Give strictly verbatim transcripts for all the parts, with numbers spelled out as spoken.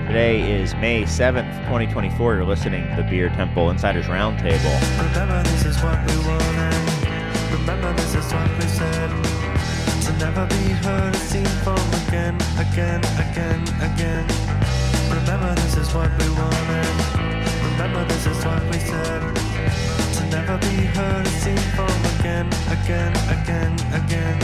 Today is May seventh, twenty twenty-four. You're listening to the Beer Temple Insiders Roundtable. Remember, this is what we wanted. Remember, this is what we said. To never be heard or seen from again, again, again, again. Remember, this is what we wanted. Remember, this is what we said. To never be heard or seen from again, again, again, again.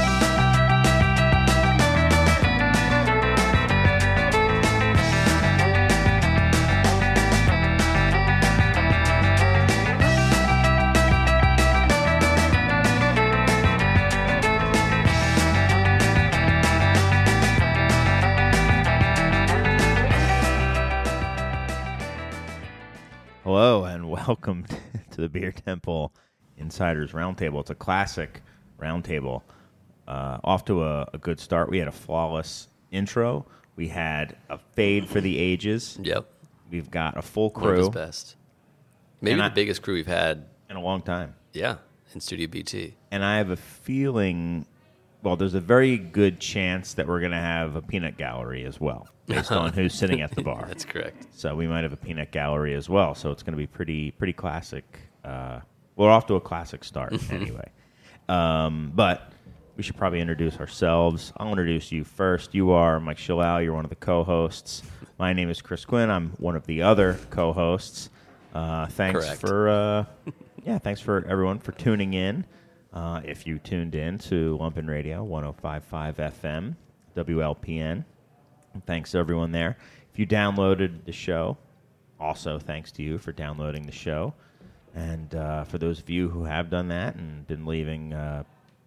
Hello and welcome to the Beer Temple Insiders Roundtable. It's a classic roundtable. Uh, off to a, a good start. We had a flawless intro. We had a fade for the ages. Yep. We've got a full One of crew his best. Maybe And the I- biggest crew we've had, in a long time. yeah, in Studio B T. And I have a feeling, well, there's a very good chance that we're going to have a peanut gallery as well, based on who's sitting at the bar. That's correct. So we might have a peanut gallery as well. So it's going to be pretty pretty classic. Uh, we're off to a classic start anyway. Um, but we should probably introduce ourselves. I'll introduce you first. You are Mike Shillau. You're one of the co-hosts. My name is Chris Quinn. I'm one of the other co-hosts. Uh, thanks Correct. for uh, yeah, thanks for everyone for tuning in. Uh, if you tuned in to Lumpen Radio one oh five point five F M, W L P N. Thanks to everyone there. If you downloaded the show, also thanks to you for downloading the show. And uh, for those of you who have done that and been leaving uh,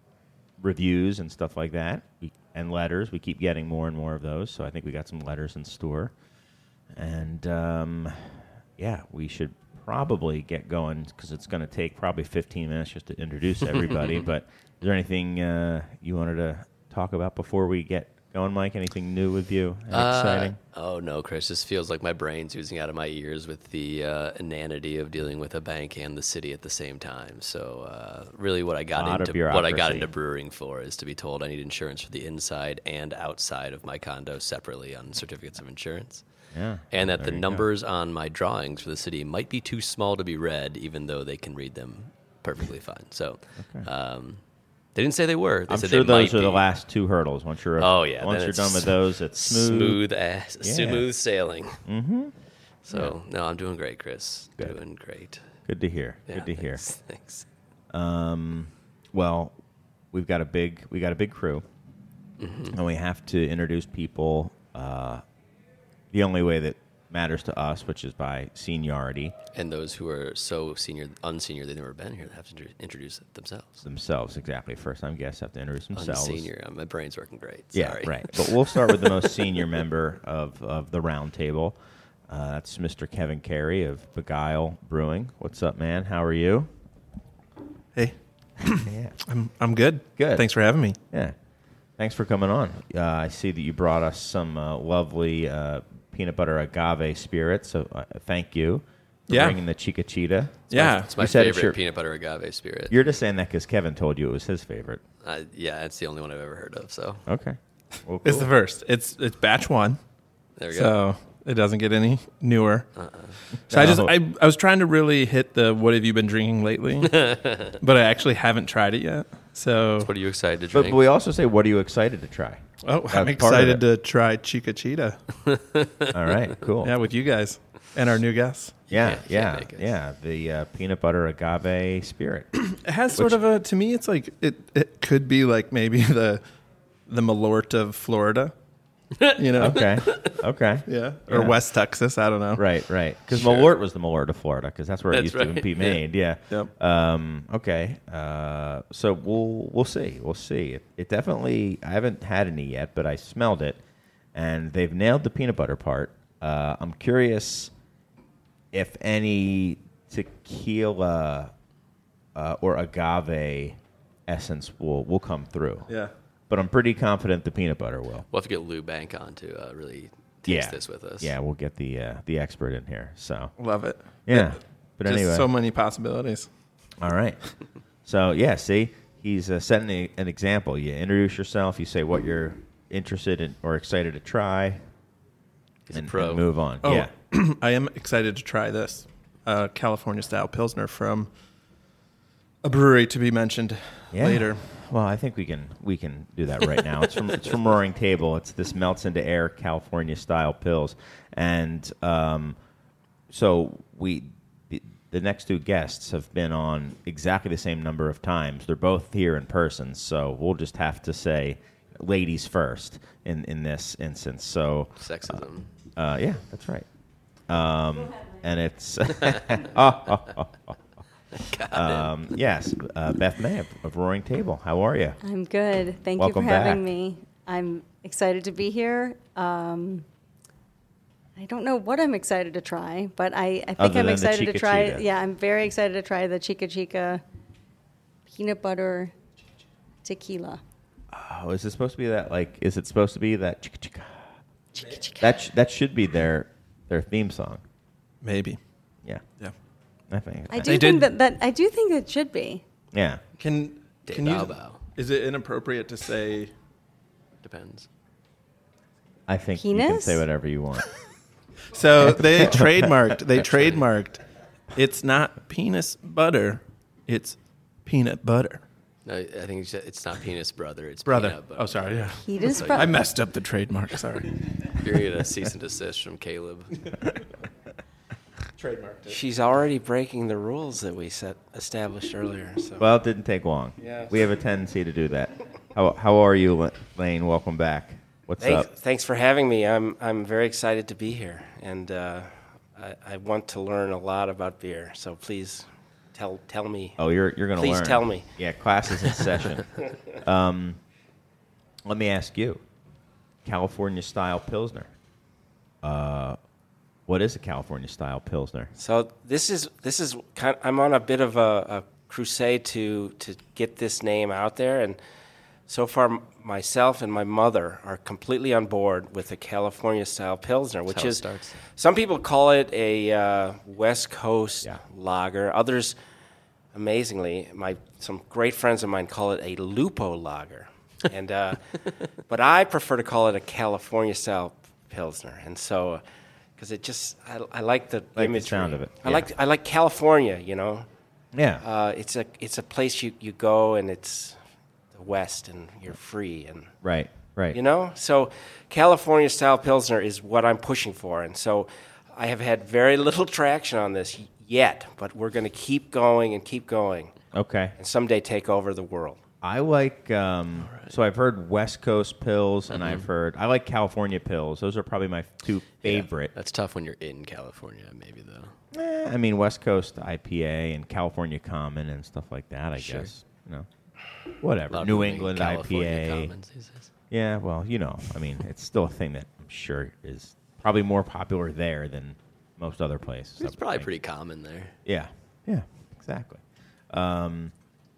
reviews and stuff like that, we, and letters, we keep getting more and more of those. So I think we got some letters in store. And um, yeah, we should probably get going because it's going to take probably fifteen minutes just to introduce everybody. But is there anything uh, you wanted to talk about before we get going, Mike? Anything new with you? And exciting? Uh, oh, no, Chris. This feels like my brain's oozing out of my ears with the uh, inanity of dealing with a bank and the city at the same time. So uh, really what I got Lot of into what I got bureaucracy. into brewing for is to be told I need insurance for the inside and outside of my condo separately on certificates of insurance. Yeah. And that There the you go. numbers on my drawings for the city might be too small to be read, even though they can read them perfectly fine. So Okay. um, they didn't say they were. They I'm said sure they those might are the be. last two hurdles. Once you're Oh, yeah, once then you're it's done with those, it's smooth. smooth, ass, Yeah. smooth sailing. Mm-hmm. So no, I'm doing great, Chris. Good. Doing great. Good to hear. Yeah, Good to hear. thanks, Thanks. Um, well, we've got a big we got a big crew, Mm-hmm. and we have to introduce people uh, the only way that matters to us, which is by seniority And those who are so senior, unsenior, they've never been here, they have to intro- introduce themselves. themselves. Exactly. First time guests have to introduce themselves. Unsenior. Uh, My brain's working great. Yeah, Sorry. right. But we'll start with the most senior member of, of the round table. Uh, that's Mister Kevin Carey of Beguile Brewing. What's up, man? How are you? Hey, Yeah. I'm I'm good. Good. Thanks for having me. Yeah. Thanks for coming on. Uh, I see that you brought us some uh, lovely uh, peanut butter agave spirit, so uh, thank you for Yeah. bringing the Chica Cheetah. Yeah. It's my You said it's favorite your- peanut butter agave spirit. You're just saying that because Kevin told you it was his favorite. Uh, yeah, it's the only one I've ever heard of. So Okay. Well, It's cool. the first. It's it's batch one, there we go. so it doesn't get any newer. Uh-uh. So I just No. I, I was trying to really hit the what have you been drinking lately, but I actually haven't tried it yet. So What are you excited to But, drink? but we also say, what are you excited to try? oh, That's I'm part of excited it. to try Chica Cheetah. All right, cool. Yeah, with you guys and our new guests. yeah, can't- yeah, can't make it. yeah. The uh, peanut butter agave spirit. It has sort Which- of a to me. It's like it it could be like maybe the the Malort of Florida. You know. Okay, okay. Yeah. Or Yeah. West Texas. I don't know. Right, right. Because Sure. Malort was the Malort of Florida, because that's where it That's used to right, be yeah. made. Yeah. Yep. Um, okay. Uh, so we'll we'll see. We'll see. It, it definitely. I haven't had any yet, but I smelled it, and they've nailed the peanut butter part. Uh, I'm curious if any tequila uh, or agave essence will will come through. Yeah. But I'm pretty confident the peanut butter will. We'll have to get Lou Bank on to uh, really taste Yeah. this with us. Yeah, we'll get the uh, the expert in here. So Love it. yeah. But Just anyway, so many possibilities. all right. So yeah, see, he's uh, setting a, an example. You introduce yourself. You say what you're interested in or excited to try. He's a and, pro. and move on. Oh, Yeah. I am excited to try this uh, California style Pilsner from a brewery to be mentioned Yeah. later. Well, I think we can we can do that right now. It's from it's from Roaring Table. It's this melts into air California style pills, and um, so we the, the next two guests have been on exactly the same number of times. They're both here in person, so we'll just have to say ladies first in in this instance. So Sexism. uh, yeah, that's right. Um, and it's oh, oh, oh, oh. Um, yes, uh, Beth May of, of Roaring Table. How are you? I'm good. Thank Welcome you for having back. me. I'm excited to be here. Um, I don't know what I'm excited to try, but I, I think Other I'm than the excited to Chica try. Chica. Yeah, I'm very excited to try the Chica Chica peanut butter tequila. Oh, is it supposed to be that? Like, is it supposed to be that? Chica chica? Chica Chica. That sh- that should be their their theme song. Maybe. Yeah, Yeah. I think. I do They think did- that, that I do think it should be. Yeah. Can Dave can you? Bow Bow. Is it inappropriate to say? Depends. I think you can Penis? say whatever you want. So they trademarked. They trademarked. It's not penis butter. It's peanut butter. No, I think it's- it's not penis brother. It's Brother. peanut butter. Oh, sorry. Yeah. Penis like- butter. I messed up the trademark. Sorry. You're gonna get a cease and desist from Caleb. Trademarked it. She's already breaking the rules that we set established earlier. So Well, it didn't take long. Yes. We have a tendency to do that. How how are you, La- Lane? Welcome back. What's thanks, up? thanks for having me. I'm I'm very excited to be here, and uh, I, I want to learn a lot about beer. So please tell tell me. Oh, you're you're gonna Please learn. tell me. Yeah, class is in session. Um, let me ask you, California style Pilsner. Uh, what is a California style Pilsner? So this is this is kind. I'm on a bit of a, a crusade to to get this name out there, and so far m- myself and my mother are completely on board with the California style Pilsner, which how it is starts. some people call it a uh, West Coast Yeah. lager. Others, amazingly, my some great friends of mine call it a Lupo lager, and uh, but I prefer to call it a California style Pilsner, and so. Because it just, I, I like the the imagery. sound of it, I yeah. like, I like California. You know, Yeah. uh, it's a, it's a place you, you go and it's the West and you're free and right. Right. you know. So, California style Pilsner is what I'm pushing for, and so I have had very little traction on this yet, but we're going to keep going and keep going, Okay. and someday take over the world. I like. Um, So I've heard West Coast pills, and I've heard I like California pills. Those are probably my two favorite. That's tough when you're in California, maybe though. Eh, I mean, West Coast I P A and California Common and stuff like that. I Sure. guess you know, A whatever. lot of New people make England California I P A. Commons these days. Yeah, well, you know, I mean, it's still a thing that I'm sure is probably more popular there than most other places. I It's would probably think. pretty common there. Yeah, yeah, exactly. Um,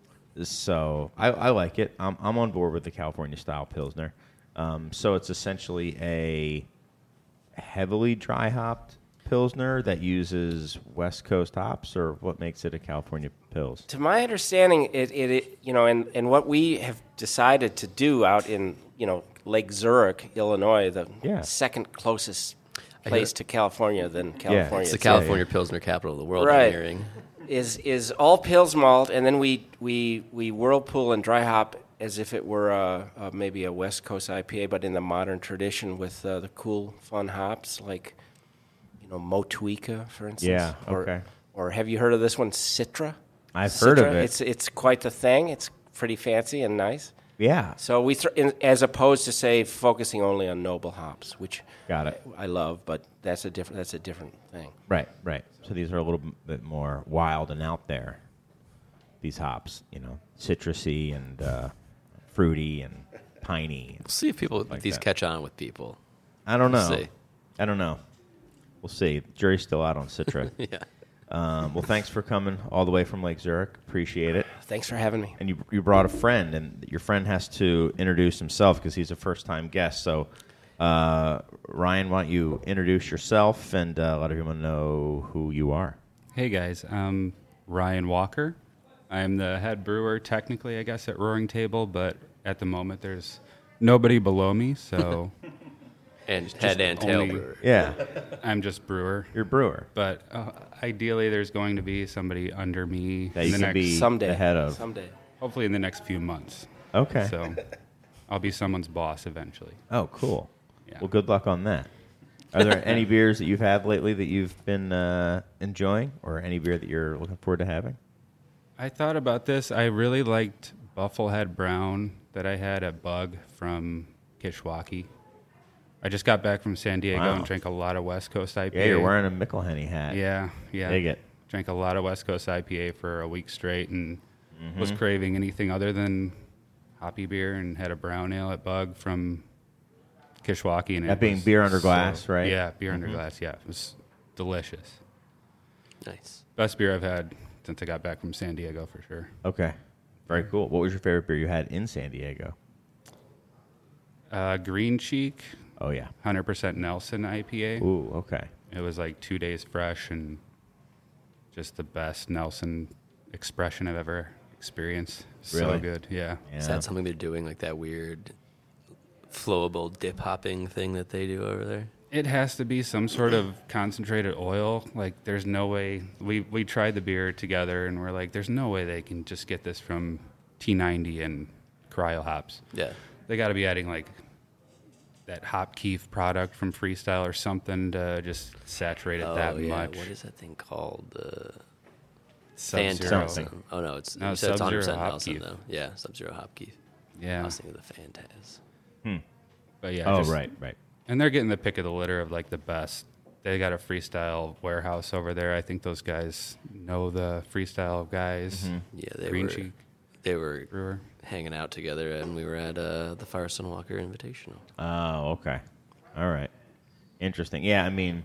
so I, I like it. I'm, I'm on board with the California style Pilsner. Um, so it's essentially a heavily dry hopped Pilsner that uses West Coast hops, or what makes it a California Pils? To my understanding, it, it, it you know, and, and what we have decided to do out in, you know, Lake Zurich, Illinois, the Yeah. second closest I place hear- to California than California. It's the itself, California Pilsner capital of the world, Right. I'm hearing. is is all Pils malt, and then we we we whirlpool and dry hop as if it were a, a, maybe a West Coast I P A, but in the modern tradition with uh, the cool, fun hops like, you know, Motueka, for instance. Yeah, Or, okay. Or have you heard of this one, Citra? I've heard of Citra? it. It's it's quite the thing. It's pretty fancy and nice. Yeah, So we, th- in, as opposed to say focusing only on noble hops, which got it. I love, but that's a different that's a different thing. Right, right. So these are a little bit more wild and out there. These hops, you know, citrusy and uh, fruity and piney. We'll see if people Like these that. catch on with people. I don't know. We'll see. I don't know. We'll see. Jury's still out on Citra. Yeah. um, well, thanks for coming all the way from Lake Zurich. Appreciate it. Thanks for having me. And you you brought a friend, and your friend has to introduce himself because he's a first time guest. So, uh, Ryan, why don't you introduce yourself and uh, let everyone know who you are? Hey guys, I'm Ryan Walker. I'm the head brewer, technically, I guess, at Roaring Table, but at the moment there's nobody below me, so And head and tail only- brewer. Yeah, I'm just brewer. you're a brewer. But uh, ideally, there's going to be somebody under me That in you the can next, be Someday. the head of. Someday. hopefully in the next few months. Okay. So I'll be someone's boss eventually. Oh, cool. Yeah. Well, good luck on that. Are there any beers that you've had lately that you've been uh, enjoying, or any beer that you're looking forward to having? I thought about this. I really liked Bufflehead Brown that I had at Bug from Kishwaukee. I just got back from San Diego Wow. and drank a lot of West Coast I P A. Yeah, you're wearing a McElhenney hat. Yeah, yeah. Dig it. Drank a lot of West Coast I P A for a week straight and Mm-hmm. was craving anything other than hoppy beer and had a brown ale at Bug from Kishwaukee. And That it being was beer under so- glass, right? Yeah, beer Mm-hmm. under glass. Yeah, it was delicious. Nice. Best beer I've had since I got back from San Diego for sure. Okay. Very cool. What was your favorite beer you had in San Diego? Uh, Green Cheek, Oh, yeah. one hundred percent Nelson I P A. Ooh, okay. It was like two days fresh and just the best Nelson expression I've ever experienced. Really? So good, yeah. Yeah. Is that something they're doing, like that weird flowable dip hopping thing that they do over there? It has to be some sort of concentrated oil. Like, there's no way. We, we tried the beer together, and we're like, there's no way they can just get this from T ninety and cryo hops. Yeah. They got to be adding, like, that hop keef product from Freestyle or something to just saturate it Oh, that yeah. much. What is that thing called? Uh, Sub-Zero. Phantasm. Oh, no, it's, No, you said it's Sub-Zero one hundred percent Hop Nelson, Keef. though. Yeah, Sub-Zero Hop Keef. I Yeah. was thinking of the Phantaz. But yeah. Oh, just- right, right. And they're getting the pick of the litter of like the best. They got a freestyle warehouse over there. I think those guys know the freestyle guys. Yeah, they Green were Cheek they were Brewer. hanging out together, and we were at uh, the Firestone Walker Invitational. Oh, okay. All right. Interesting. Yeah, I mean,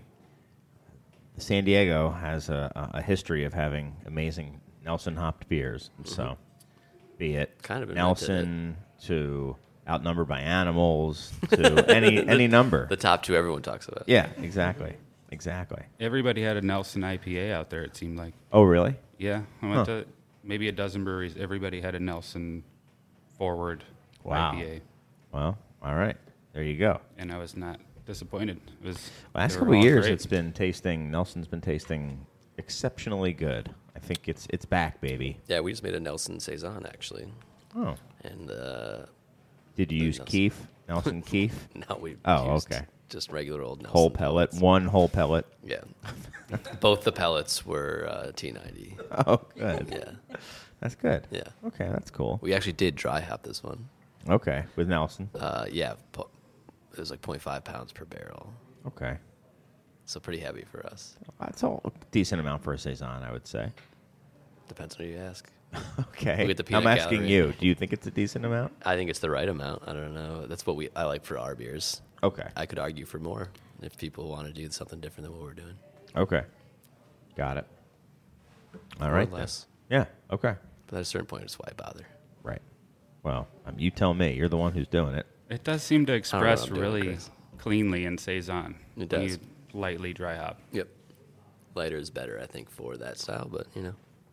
San Diego has a, a history of having amazing Nelson hopped beers. So, be it Kind of invented Nelson to Outnumbered by Animals to any any number. The top two everyone talks about. Yeah, exactly. Exactly. Everybody had a Nelson I P A out there. It seemed like. Oh, really? Yeah, I went Huh. to maybe a dozen breweries. Everybody had a Nelson Forward Wow. I P A, Well, all right. There you go. and I was not disappointed. It was Last they were couple of all years, great. it's been tasting. Nelson's been tasting exceptionally good. I think it's it's back, baby. Yeah, we just made a Nelson Saison, actually. Oh, And uh, did you use Nelson. Keef? Nelson Keef? now we Oh, used okay. just regular old Nelson. Whole pellet, pellets. one whole pellet. Yeah. Both the pellets were uh, T ninety. Oh, good. Yeah. That's good. Yeah. Okay, that's cool. We actually did dry hop this one. Okay, with Nelson. Uh, yeah, po- it was like zero point five pounds per barrel. Okay, So pretty heavy for us. that's all a decent amount for a saison, I would say. Depends on who you ask. Okay, Look at the I'm peanut asking gallery. you. Do you think it's a decent amount? I think it's the right amount. I don't know. That's what we I like for our beers. Okay. I could argue for more if people want to do something different than what we're doing. Okay, got it. All More right. or then. less. Yeah. Okay. But at a certain point, it's why bother. Right. Well, um, you tell me. You're the one who's doing it. It does seem to know express what I'm doing, really Chris. cleanly in saison. It when does. you lightly dry hop. Yep. Lighter is better, I think, for that style. But you know,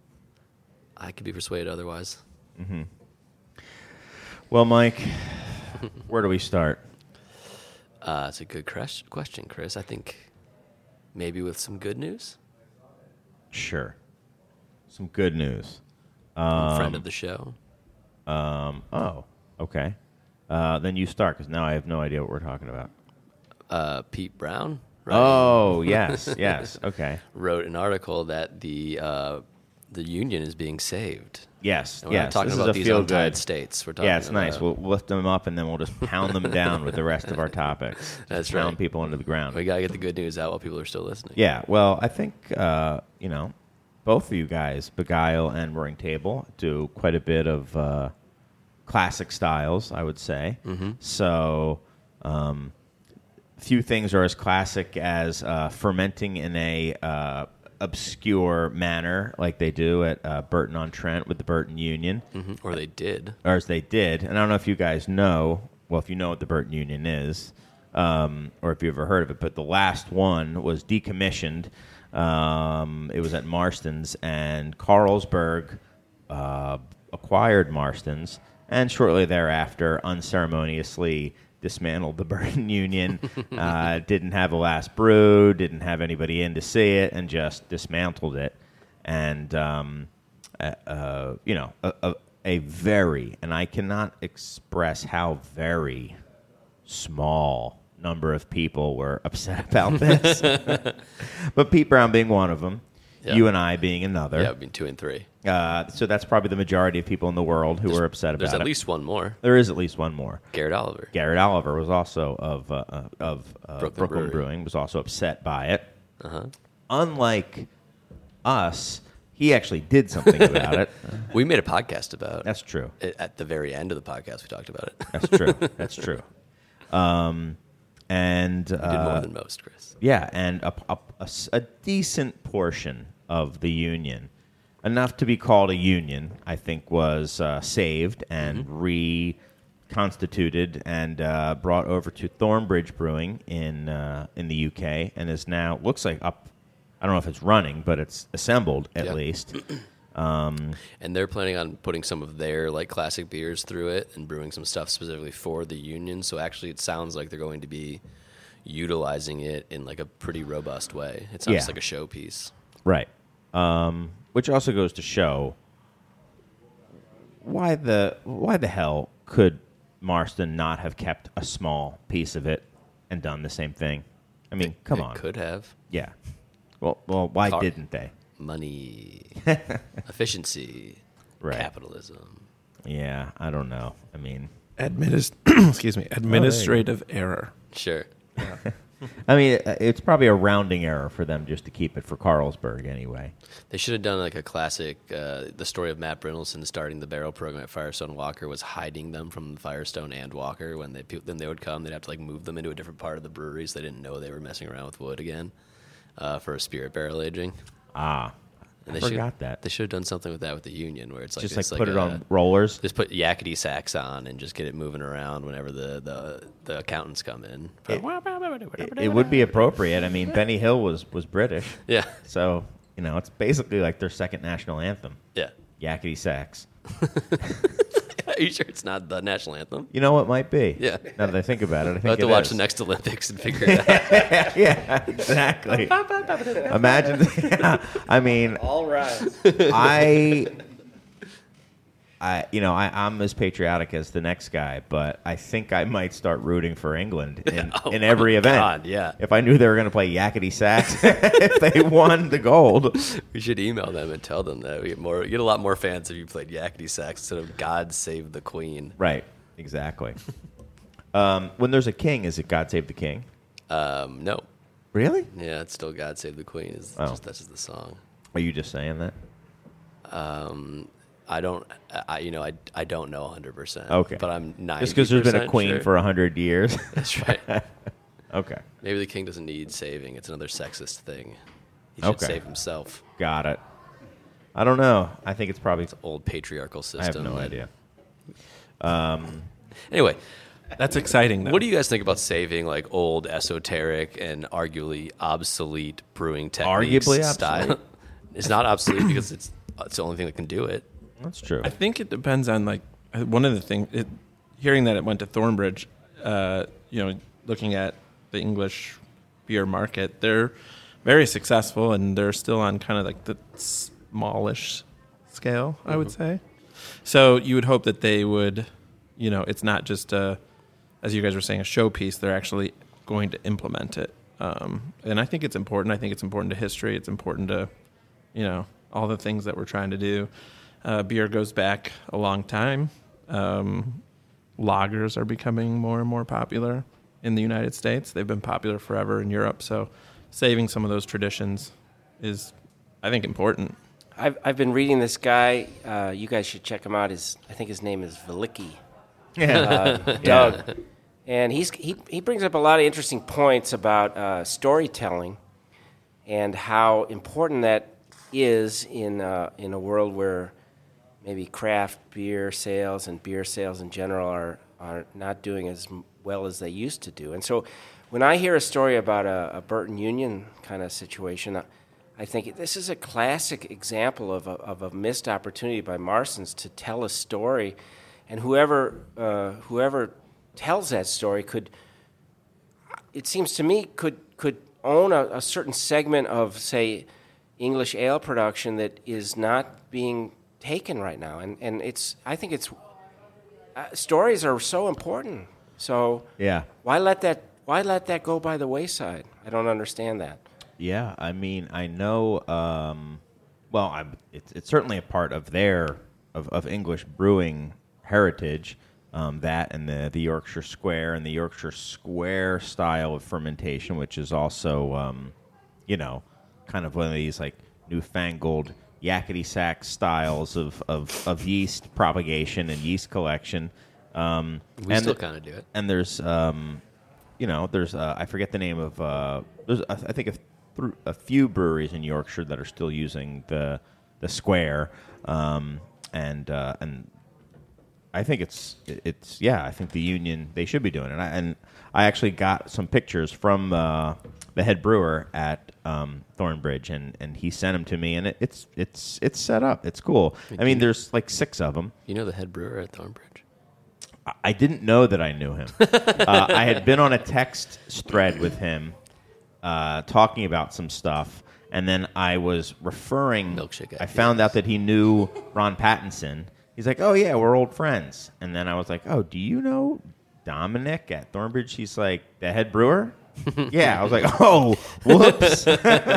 I could be persuaded otherwise. Well, Mike, where do we start? Uh, it's a good crush- question, Chris. I think maybe with some good news. Sure. Some good news. Friend of the show. Um, oh, okay. Uh, then you start, because now I have no idea what we're talking about. Uh, Pete Brown. Right? Oh, yes, yes. Okay. Wrote an article that the uh, the union is being saved. Yes, And we're yes. not talking this about is a these feel untied good. states. We're talking Yeah, it's nice. about- We'll lift them up, and then we'll just pound them down with the rest of our topics. That's pound right. people into the ground. We gotta get the good news out while people are still listening. Yeah, well, I think, uh, you know, both of you guys, Beguile and Roaring Table, do quite a bit of uh, classic styles, I would say. Mm-hmm. So, um, few things are as classic as uh, fermenting in a uh, obscure manner, like they do at uh, Burton-on-Trent with the Burton Union, Mhm. Or they did. or as they did. And I don't know if you guys know, well, if you know what the Burton Union is, um, or if you've ever heard of it, but the last one was decommissioned. Um, it was at Marston's, and Carlsberg uh, acquired Marston's, and shortly thereafter unceremoniously dismantled the Burton Union, uh, didn't have a last brew, didn't have anybody in to see it, and just dismantled it. And, um, uh, uh, you know, a, a, a very, and I cannot express how very small number of people were upset about this. But Pete Brown being one of them, Yeah. you and I being another. Yeah, it'd be two and three. Uh, so that's probably the majority of people in the world who were upset about There's it. at least one more. There is at least one more. Garrett Oliver. Garrett Oliver was also of uh, uh, of uh, Brooklyn Brooklyn, Brewery. Brewing, was also upset by it. Uh-huh. Unlike us, he actually did something about it. We made a podcast about That's true. it. At the very end of the podcast, we talked about it. That's true. That's true. Um, and We did uh, more than most, Chris. yeah, and a, a- a s- a decent portion of the union, enough to be called a union, I think, was uh, saved and reconstituted and uh, brought over to Thornbridge Brewing in uh, in the U K, and is now looks like up. I don't know if it's running, but it's assembled at Yeah. least. And they're planning on putting some of their like classic beers through it and brewing some stuff specifically for the union. So actually, it sounds like they're going to be utilizing it in like a pretty robust way. It's not Yeah. just like a showpiece. Right. Um, which also goes to show why the why the hell could Marston not have kept a small piece of it and done the same thing? I mean, come It on. could have Yeah. Well, well, why Car- didn't they? money, efficiency, Right. capitalism. Yeah, I don't know. I mean, Administ- excuse me, administrative error. Sure. I mean, it- it's probably a rounding error for them just to keep it for Carlsberg anyway. They should have done like a classic. Uh, the story of Matt Brynelson starting the barrel program at Firestone Walker was hiding them from Firestone and Walker. When they then they would come, they'd have to like move them into a different part of the brewery, so they didn't know they were messing around with wood again uh, for a spirit barrel aging. Ah, And I they forgot should, that. They should have done something with that with the union, where it's like just it's like put it a- on rollers. Just put yakety sax on and just get it moving around whenever the, the, the accountants come in. It, it would be appropriate. I mean, Benny Hill was, was British. Yeah. So, you know, it's basically like their second national anthem. Yeah. Yakety sax. Are you sure it's not the national anthem? You know what might be? Yeah. Now that I think about it, I think We'll have to it watch is. the next Olympics and figure it out. Yeah, exactly. Imagine. Yeah, I mean, All right. I, I, you know, I, I'm as patriotic as the next guy, but I think I might start rooting for England in, Oh in my every event. God, yeah. If I knew they were going to play yakety sax, if they won the gold. We should email them and tell them that we get more, get a lot more fans if you played yakety sax instead of "God Save the Queen." Right. Exactly. um, when there's a king, is it God Save the King? Um, no, Really? yeah, it's still "God Save the Queen." Is Oh. just, that's just the song. Are you just saying that? Um, I don't, I you know, I, I don't know one hundred percent. Okay. but I'm ninety. Just because there's been a queen sure. for a hundred years. That's right. Okay. Maybe the king doesn't need saving. It's another sexist thing. He should Okay. save himself. Got it. I don't know. I think it's probably. Old patriarchal system. I have no that- idea. Anyway, That's exciting, though. what do you guys think about saving like old, esoteric, and arguably obsolete brewing techniques? Arguably style? obsolete? It's not obsolete because it's it's the only thing that can do it. That's true. I think it depends on like uh, one of the things. It, hearing that it went to Thornbridge, uh, you know, looking at the English beer market, they're very successful, and they're still on kind of like the smallish scale, I would say. So you would hope that they would, you know, it's not just a, as you guys were saying, a showpiece. They're actually going to implement it, um, and I think it's important. I think it's important to history. It's important to, you know, all the things that we're trying to do. Uh, beer goes back a long time. Um, lagers are becoming more and more popular in the United States. They've been popular forever in Europe. So saving some of those traditions is, I think, important. I've I've been reading this guy. Uh, you guys should check him out. His I think his name is Velicki. Uh, Doug, and he's he he brings up a lot of interesting points about uh, storytelling and how important that is in uh, in a world where maybe craft beer sales and beer sales in general are are not doing as m- well as they used to do. And so, when I hear a story about a, a Burton Union kind of situation, I, I think this is a classic example of a, of a missed opportunity by Marston's to tell a story, and whoever uh, whoever tells that story could, it seems to me, could could own a, a certain segment of, say, English ale production that is not being taken right now. And and it's I think it's uh, stories are so important. So Yeah. why let that why let that go by the wayside? I don't understand that. Yeah, I mean, I know. Um, well, I'm, it's it's certainly a part of their of, of English brewing heritage. Um, that and the the Yorkshire Square and the Yorkshire Square style of fermentation, which is also, um, you know, kind of one of these like newfangled yakety sack styles of, of, of yeast propagation and yeast collection. Um, We and still the- kind of do it. And there's, um, you know, there's uh, I forget the name of. Uh, there's I I think a, th- a few breweries in Yorkshire that are still using the the square, um, and uh, and I think it's it's yeah. I think the Union they should be doing it. And I, and I actually got some pictures from uh, the head brewer at um, Thornbridge, and, and he sent them to me, and it, it's it's it's set up. It's cool. I mean, there's like six of them. You know the head brewer at Thornbridge? I didn't know that I knew him. uh, I had been on a text thread with him uh, talking about some stuff, and then I was referring. Milkshake I found out that he knew Ron Pattinson. He's like, "Oh yeah, we're old friends." And then I was like, "Oh, do you know Dominic at Thornbridge?" He's like, "The head brewer." Yeah, I was like, "Oh, whoops."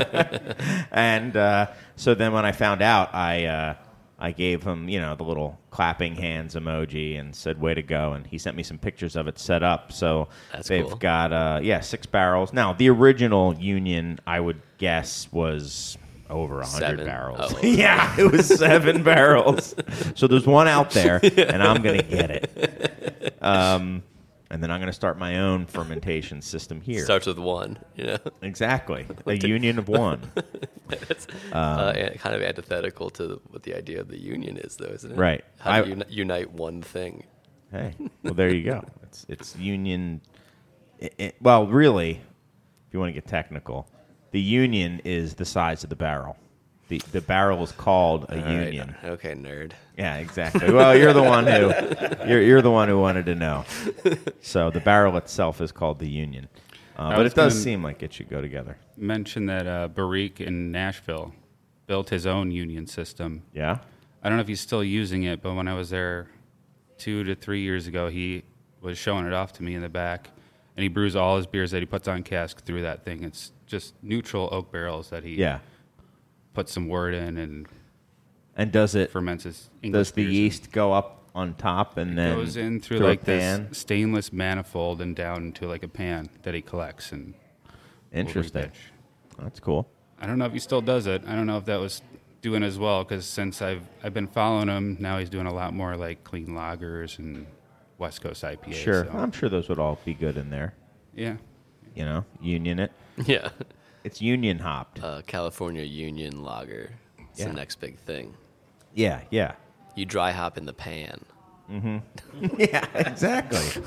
And uh, so then when I found out, I. Uh, I gave him, you know, the little clapping hands emoji and said, "Way to go!" And he sent me some pictures of it set up. So That's they've cool. got, uh, yeah, six barrels. Now the original Union, I would guess, was over a hundred Seven. barrels. Oh. Yeah, it was seven barrels. So there's one out there, and I'm gonna get it. Um, and then I'm gonna start my own fermentation system here. Starts with one, you know? Exactly, a union of one. It's Um, uh, an- kind of antithetical to the, what the idea of the union is, though, isn't it? Right. How do I- you uni- unite one thing? Hey, well, there you go. It's it's union. It, it, well, really, if you want to get technical, the union is the size of the barrel. the The barrel is called a All right. union. Okay, nerd. Yeah, exactly. Well, you're the one who you're you're the one who wanted to know. So the barrel itself is called the union, uh, but was it does gonna- seem like it should go together. Mention that uh, Barrique in Nashville built his own union system. Yeah. I don't know if he's still using it, but when I was there two to three years ago, he was showing it off to me in the back, and he brews all his beers that he puts on cask through that thing. It's just neutral oak barrels that he Yeah. puts some wort in and And does it? ferments his English Does the beers in. yeast go up on top and then goes in through, a like pan? this stainless manifold and down into like a pan that he collects and will Interesting. re-pitch. That's cool. I don't know if he still does it. I don't know if that was doing as well because since I've I've been following him, now he's doing a lot more like clean lagers and West Coast I P As. Sure, so, I'm sure those would all be good in there. yeah. You know, union it. Yeah. It's union hopped. Uh, California Union Lager. It's Yeah. the next big thing. Yeah, yeah. You dry hop in the pan. Yeah, exactly.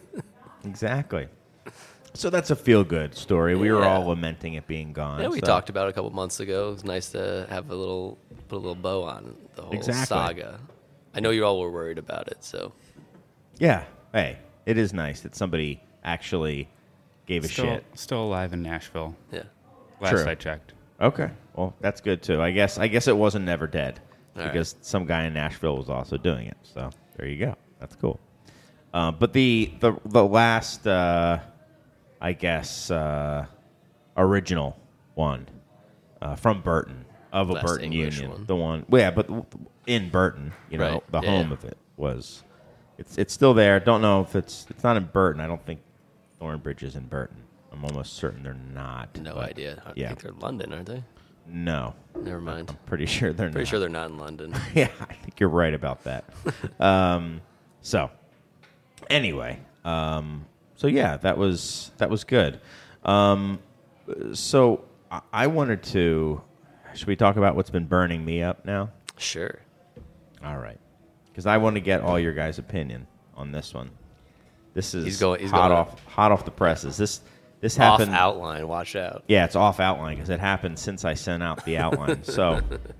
exactly. So that's a feel good story. We were Yeah. all lamenting it being gone. Yeah, we so- talked about it a couple months ago. It was nice to have a little put a little bow on the whole Exactly. saga. I know you all were worried about it, so Yeah. Hey, it is nice that somebody actually gave a Still, shit. still alive in Nashville. yeah. Last True. I checked. Okay. Well, that's good too. I guess I guess it wasn't never dead All right. because some guy in Nashville was also doing it. So there you go. That's cool. Uh, but the the the last, uh, I guess, uh, original one uh, from Burton of a Last Burton English Union, one. the one, well, yeah, but in Burton, you know, Right. the Yeah, home yeah. of it was. It's it's still there. Don't know if it's it's not in Burton. I don't think Thornbridge is in Burton. I'm almost certain they're not. No but idea. I yeah. think they're in London, aren't they? No, Never mind. I'm pretty sure they're Pretty not. sure they're not in London. Yeah, I think you're right about that. um, so, anyway, um, so yeah, that was that was good. Um, so I, I wanted to. Should we talk about what's been burning me up now? Sure. All right, because I want to get all your guys' opinion on this one. This is He's going- he's hot going off hot off the presses. This this Off happened. outline. Watch out. Yeah, it's off outline because it happened since I sent out the outline. so,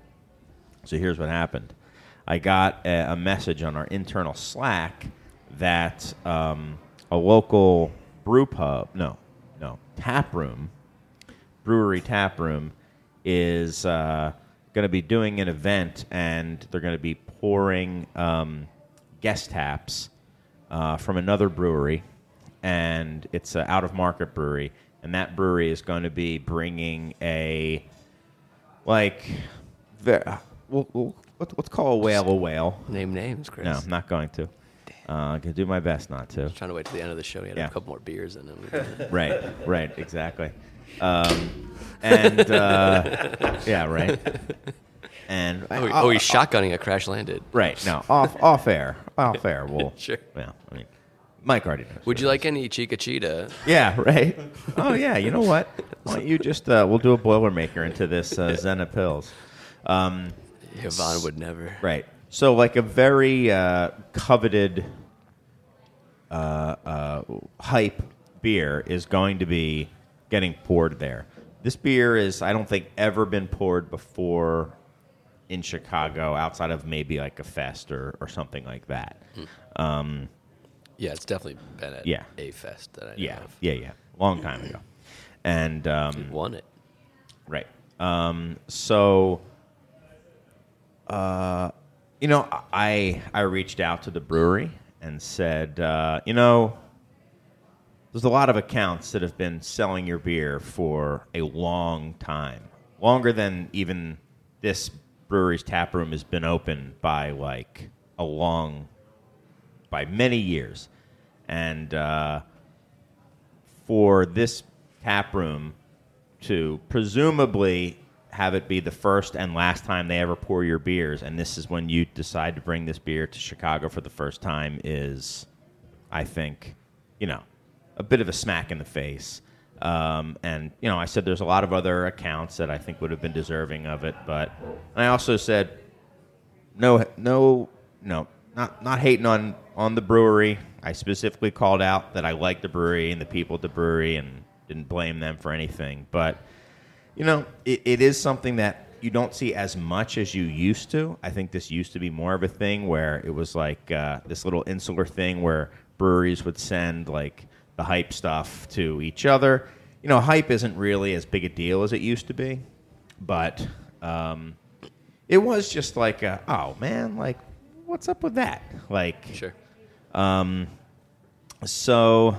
so here's what happened. I got a, a message on our internal Slack that um, a local brew pub, no, no, tap room, brewery tap room, is uh, going to be doing an event, and they're going to be pouring um, guest taps uh, from another brewery, and it's an out-of-market brewery, and that brewery is going to be bringing a, like, ve- we'll, we'll, let's call a whale a whale. Name names, Chris. No, I'm not going to. Uh, I'm going to do my best not to. Trying to wait till the end of the show. You had Yeah. a couple more beers in them. Right, right, exactly. Um, and, uh, yeah, right. And Oh, he- oh, he's shotgunning a crash landed. Right, no, off off air. Off air. We'll, Sure. Yeah, I mean, Mike already knows. Would you like any Chica Cheetah? Yeah, right. Oh, yeah, you know what? Why don't you just, uh, we'll do a Boilermaker into this uh, Zena Pills. Um, Yvonne would never. Right. So, like a very uh, coveted uh, uh, hype beer is going to be getting poured there. This beer is, I don't think, ever been poured before in Chicago outside of maybe like a fest or, or something like that. Um, Yeah, it's definitely been at Yeah. a fest that I know yeah, of. yeah, yeah. Long time ago. And, um, You won it. right. Um, so, uh, you know, I I reached out to the brewery and said, uh, you know, there's a lot of accounts that have been selling your beer for a long time, longer than even this brewery's tap room has been open by like a long, by many years, and uh, for this tap room to presumably have it be the first and last time they ever pour your beers, and this is when you decide to bring this beer to Chicago for the first time, is, I think, you know, a bit of a smack in the face. Um, and, you know, I said there's a lot of other accounts that I think would have been deserving of it, but and I also said, no, no, no, not not hating on, on the brewery. I specifically called out that I like the brewery and the people at the brewery and didn't blame them for anything. But, you know, it, it is something that you don't see as much as you used to. I think this used to be more of a thing where it was like uh, this little insular thing where breweries would send, like, the hype stuff to each other. You know, hype isn't really as big a deal as it used to be. But um, it was just like, a, oh, man, like, what's up with that? Like, Sure. um, so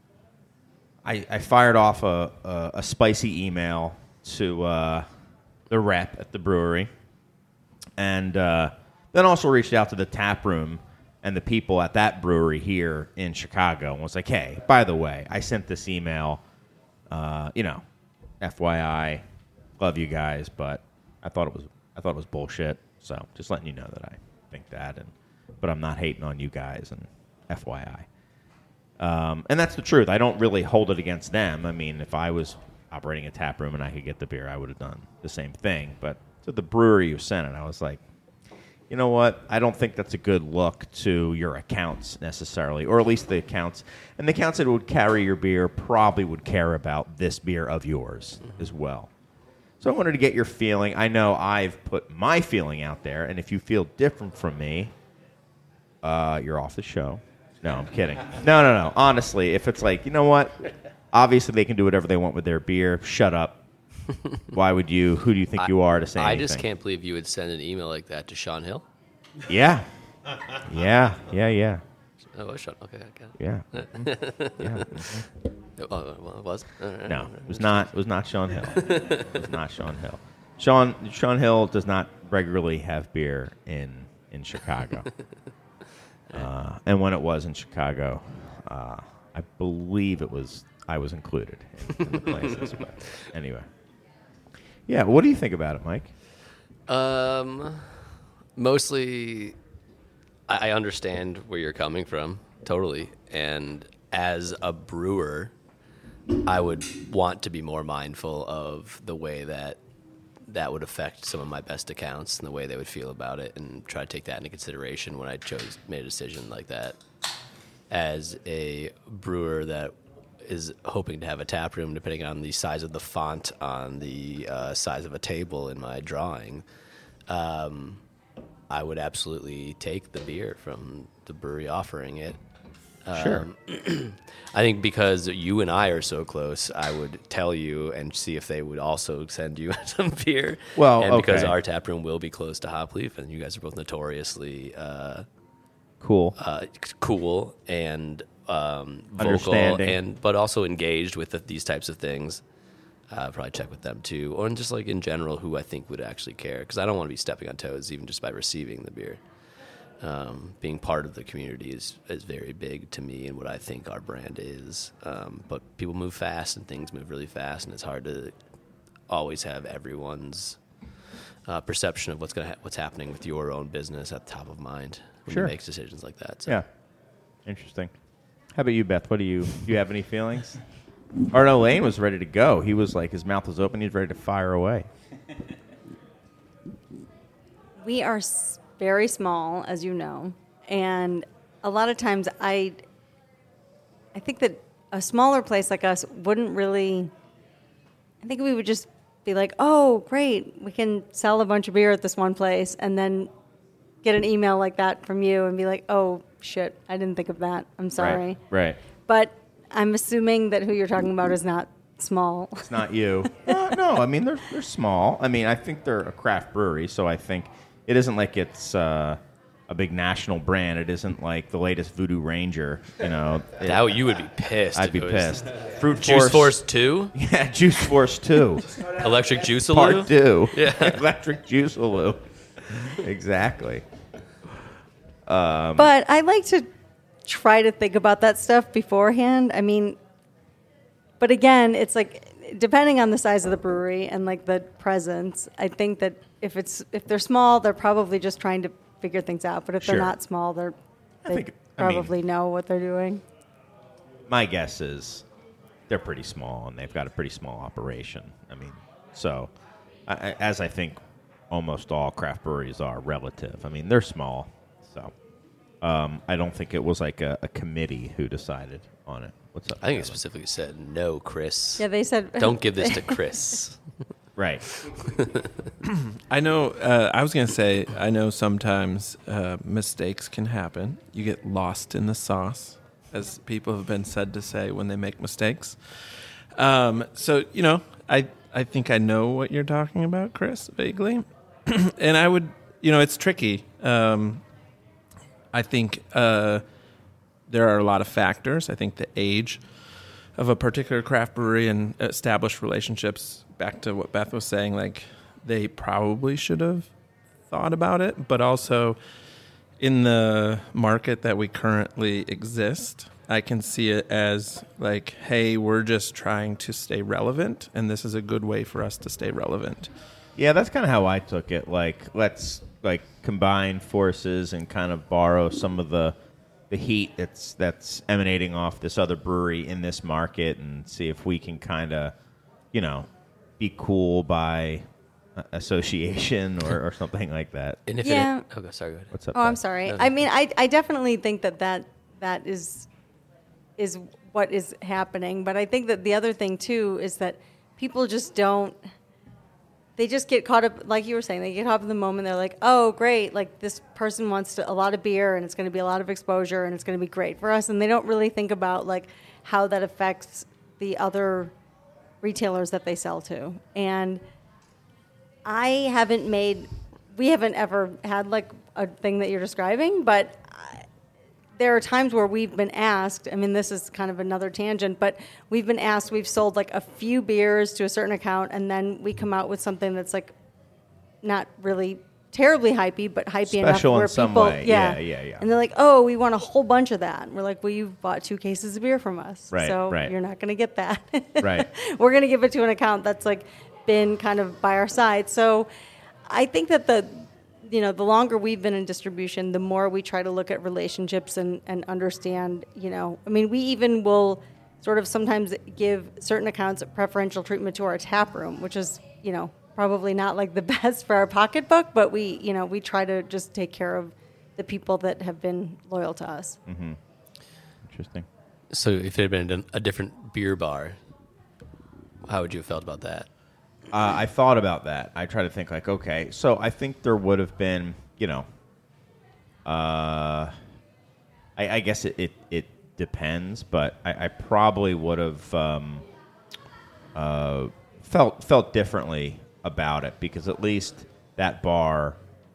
I, I fired off a, a, a spicy email to uh, the rep at the brewery, and uh, then also reached out to the tap room and the people at that brewery here in Chicago, and was like, "Hey, by the way, I sent this email. Uh, you know, F Y I, love you guys, but I thought it was I thought it was bullshit. So just letting you know that I think that, and but I'm not hating on you guys, and F Y I." Um, and that's the truth. I don't really hold it against them. I mean, if I was operating a tap room and I could get the beer, I would have done the same thing. But to the brewery who sent it, I was like, you know what? I don't think that's a good look to your accounts necessarily, or at least the accounts. And the accounts that would carry your beer probably would care about this beer of yours mm-hmm. as well. So I wanted to get your feeling. I know I've put my feeling out there, and if you feel different from me, uh, you're off the show. No, I'm kidding. No, no, no. Honestly, if it's like, you know what? Obviously, they can do whatever they want with their beer. Shut up. Why would you? Who do you think I, you are to say I anything? just can't believe you would send an email like that to Sean Hill. Yeah. Yeah, yeah, yeah. Oh, it was Sean. Okay, I got it. Yeah. yeah. Oh, well, it was? All right. No, it was not. It was not Sean Hill. It was not Sean Hill. Sean Sean Hill does not regularly have beer in in Chicago. Uh, and when it was in Chicago, uh, I believe it was I was included in, in the places. But anyway, yeah. What do you think about it, Mike? Um, mostly, I, I understand where you're coming from totally, and as a brewer, I would want to be more mindful of the way that that would affect some of my best accounts and the way they would feel about it, and try to take that into consideration when I chose made a decision like that. As a brewer that is hoping to have a tap room, depending on the size of the font on the uh, size of a table in my drawing, um, I would absolutely take the beer from the brewery offering it. Sure. Um, I think because you and I are so close, I would tell you and see if they would also send you some beer. Well, and because okay. our tap room will be close to Hop Leaf, and you guys are both notoriously uh, Cool. uh, c- cool and um, vocal, Understanding. and but also engaged with the, these types of things. Uh, probably check with them too, or just like in general, who I think would actually care, because I don't want to be stepping on toes, even just by receiving the beer. Um, being part of the community is, is very big to me and what I think our brand is. Um, but people move fast and things move really fast, and it's hard to always have everyone's uh, perception of what's gonna ha- what's happening with your own business at the top of mind when Sure. you make decisions like that. So. Yeah. Interesting. How about you, Beth? What do you do? You have any feelings? Or no, Lane was ready to go. He was like, his mouth was open. He was ready to fire away. We are s- very small, as you know, and a lot of times I, I think that a smaller place like us wouldn't really. I think we would just be like, "Oh, great, we can sell a bunch of beer at this one place," and then get an email like that from you and be like, "Oh shit, I didn't think of that. I'm sorry." Right. Right. But I'm assuming that who you're talking about is not small. It's not you. uh, no, I mean, they're, they're small. I mean, I think they're a craft brewery, so I think it isn't like it's uh, a big national brand. It isn't like the latest Voodoo Ranger, you know. It- That you would be pissed. I'd if be it was pissed. Fruit Juice Force two, Yeah, Juice Force two. Electric Juice Part two. Yeah. Electric Juice-a-loo. Exactly. But I like to try to think about that stuff beforehand. I mean, but again, it's like depending on the size of the brewery and like the presence. I think that if it's if they're small, they're probably just trying to figure things out. But if Sure. they're not small, they're I they think- I mean- probably know what they're doing. My guess is they're pretty small, and they've got a pretty small operation. I mean, so I, I- as I think almost all craft breweries are relative. I mean, they're small, so um, I don't think it was like a, a committee who decided on it. What's up? I think it Tyler? specifically said no, Chris. Yeah, they said Don't give this to Chris. Right. I know. Uh, I was gonna say. I know sometimes uh, mistakes can happen. You get lost in the sauce, as people have been said to say when they make mistakes. Um, so you know, I I think I know what you're talking about, Chris, vaguely. And I would, you know, it's tricky. Um, I think uh, there are a lot of factors. I think the age of a particular craft brewery and established relationships, back to what Beth was saying, like they probably should have thought about it, but also in the market that we currently exist, I can see it as like, hey, we're just trying to stay relevant, and this is a good way for us to stay relevant. Yeah, that's kind of how I took it. Like, let's like combine forces and kind of borrow some of the the heat that's that's emanating off this other brewery in this market, and see if we can kind of, you know, be cool by uh, association or, or something like that. And if Yeah. it, oh, sorry, go ahead. What's up? Oh, I'm Beth? sorry. No. I mean, I I definitely think that that that is is what is happening. But I think that the other thing too is that people just don't. They just get caught up, like you were saying. They get caught up in the moment. They're like, "Oh, great! Like this person wants to, a lot of beer, and it's going to be a lot of exposure, and it's going to be great for us." And they don't really think about like how that affects the other retailers that they sell to. And I haven't made, we haven't ever had like a thing that you're describing, but I, there are times where we've been asked, I mean, this is kind of another tangent, but we've been asked, we've sold like a few beers to a certain account, and then we come out with something that's like not really terribly hypey, but hypey enough Special in where some people, way. Yeah, yeah, yeah. And they're like, "Oh, we want a whole bunch of that." And we're like, "Well, you bought two cases of beer from us, Right, so right. you're not going to get that." Right. We're going to give it to an account that's like been kind of by our side. So I think that the you know the longer we've been in distribution, the more we try to look at relationships and, and understand, you know, I mean, we even will sort of sometimes give certain accounts preferential treatment to our tap room, which is, you know, probably not like the best for our pocketbook, but we, you know, we try to just take care of the people that have been loyal to us. Mm-hmm. Interesting. So if it had been a different beer bar, how would you have felt about that? Uh, I thought about that. I try to think like, okay, so I think there would have been, you know, uh, I, I guess it, it, it depends, but I, I probably would have um, uh, felt felt differently about it because at least that bar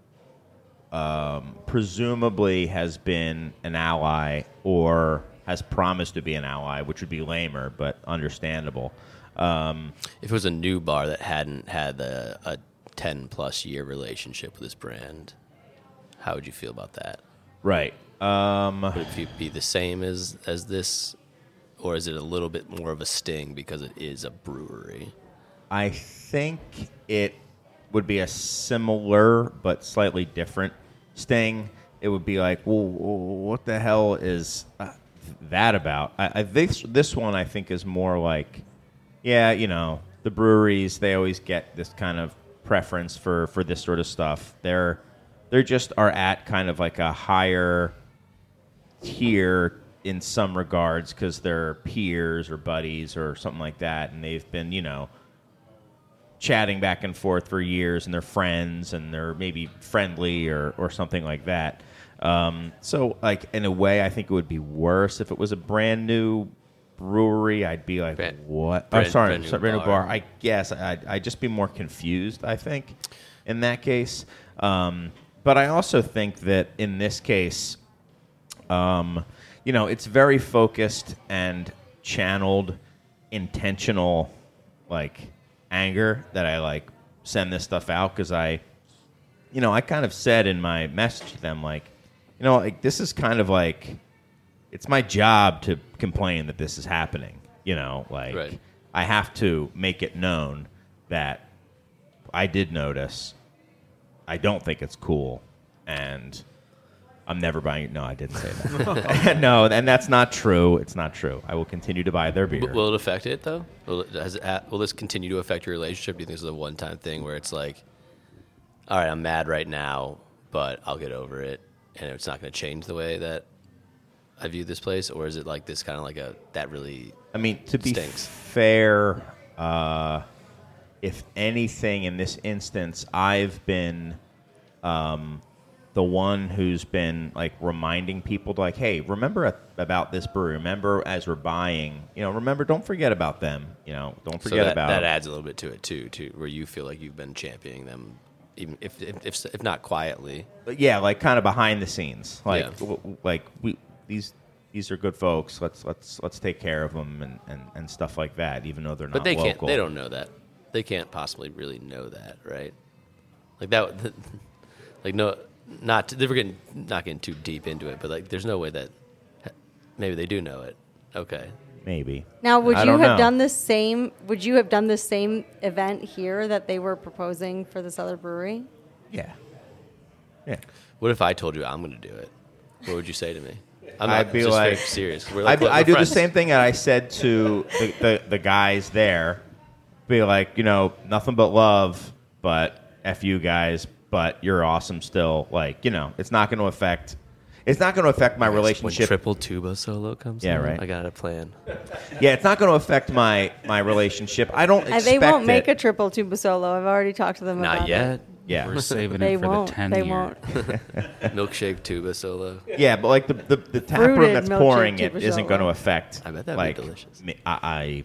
um, presumably has been an ally or has promised to be an ally, which would be lamer but understandable. Um, If it was a new bar that hadn't had a, a ten plus year relationship with this brand, how would you feel about that? right. Um, Would it be the same as as this, or is it a little bit more of a sting because it is a brewery? I think it would be a similar but slightly different sting. It would be like, well, what the hell is uh, that about? I, I this this one I think is more like, yeah, you know, the breweries, they always get this kind of preference for, for this sort of stuff. They're they're just are at kind of like a higher tier in some regards because they're peers or buddies or something like that, and they've been, you know, chatting back and forth for years, and they're friends, and they're maybe friendly or, or something like that. Um, so, like, in a way, I think it would be worse if it was a brand new brewery. I'd be like, Brand- what? brand- oh, sorry, brand new sorry, brand new bar. bar. I guess I'd, I'd just be more confused, I think, in that case. Um, but I also think that in this case, um, you know, it's very focused and channeled, intentional, like, anger that I, like, send this stuff out because I, you know, I kind of said in my message to them, like, you know, like, this is kind of like, it's my job to complain that this is happening, you know, like, Right. I have to make it known that I did notice. I don't think it's cool, and I'm never buying it. No, I didn't say that. No, and that's not true. It's not true. I will continue to buy their beer. W- Will it affect it though? Will, it, has it ha- will this continue to affect your relationship? Do you think this is a one-time thing where it's like, all right, I'm mad right now, but I'll get over it, and it's not going to change the way that I view this place, or is it like this kind of like a that really? I mean, to be Stinks. fair, uh, if anything, in this instance, I've been um, the one who's been like reminding people, to, like, hey, remember a- about this brewery. Remember as we're buying, you know, remember, don't forget about them. You know, don't So forget that, about that adds a little bit to it too, too, where you feel like you've been championing them, even if if if, if not quietly. But yeah, like kind of behind the scenes, like Yeah. w- w- like we these these are good folks. Let's let's let's take care of them and, and, and stuff like that. Even though they're But not they can't. local. They don't know that. They can't possibly really know that, right? Like that. Like no, not they were getting not getting too deep into it, but like there's no way that maybe they do know it. Okay. Maybe. Now, would I you don't have know. done the same? Would you have done the same event here that they were proposing for this other brewery? Yeah. Yeah. What if I told you I'm going to do it? What would you say to me? I'm I'd be just like- very serious. We're I, like, do- we're I do friends. the same thing that I said to the, the, the guys there. Be like, you know, nothing but love, but F you guys, but you're awesome still. Like, you know, it's not going to affect. It's not going to affect my When relationship. triple tuba solo comes. Yeah, in, right. I got a plan. Yeah, it's not going to affect my my relationship. I don't And expect they won't make it. a triple tuba solo. I've already talked to them about Not yet. Yeah, We're saving They it for won't. the ten They year. won't. Milkshake tuba solo. yeah, but like the the, the tap room Fruited that's milkshake pouring it tuba isn't solo. going to affect. I bet that'd be like, delicious. Me, I, I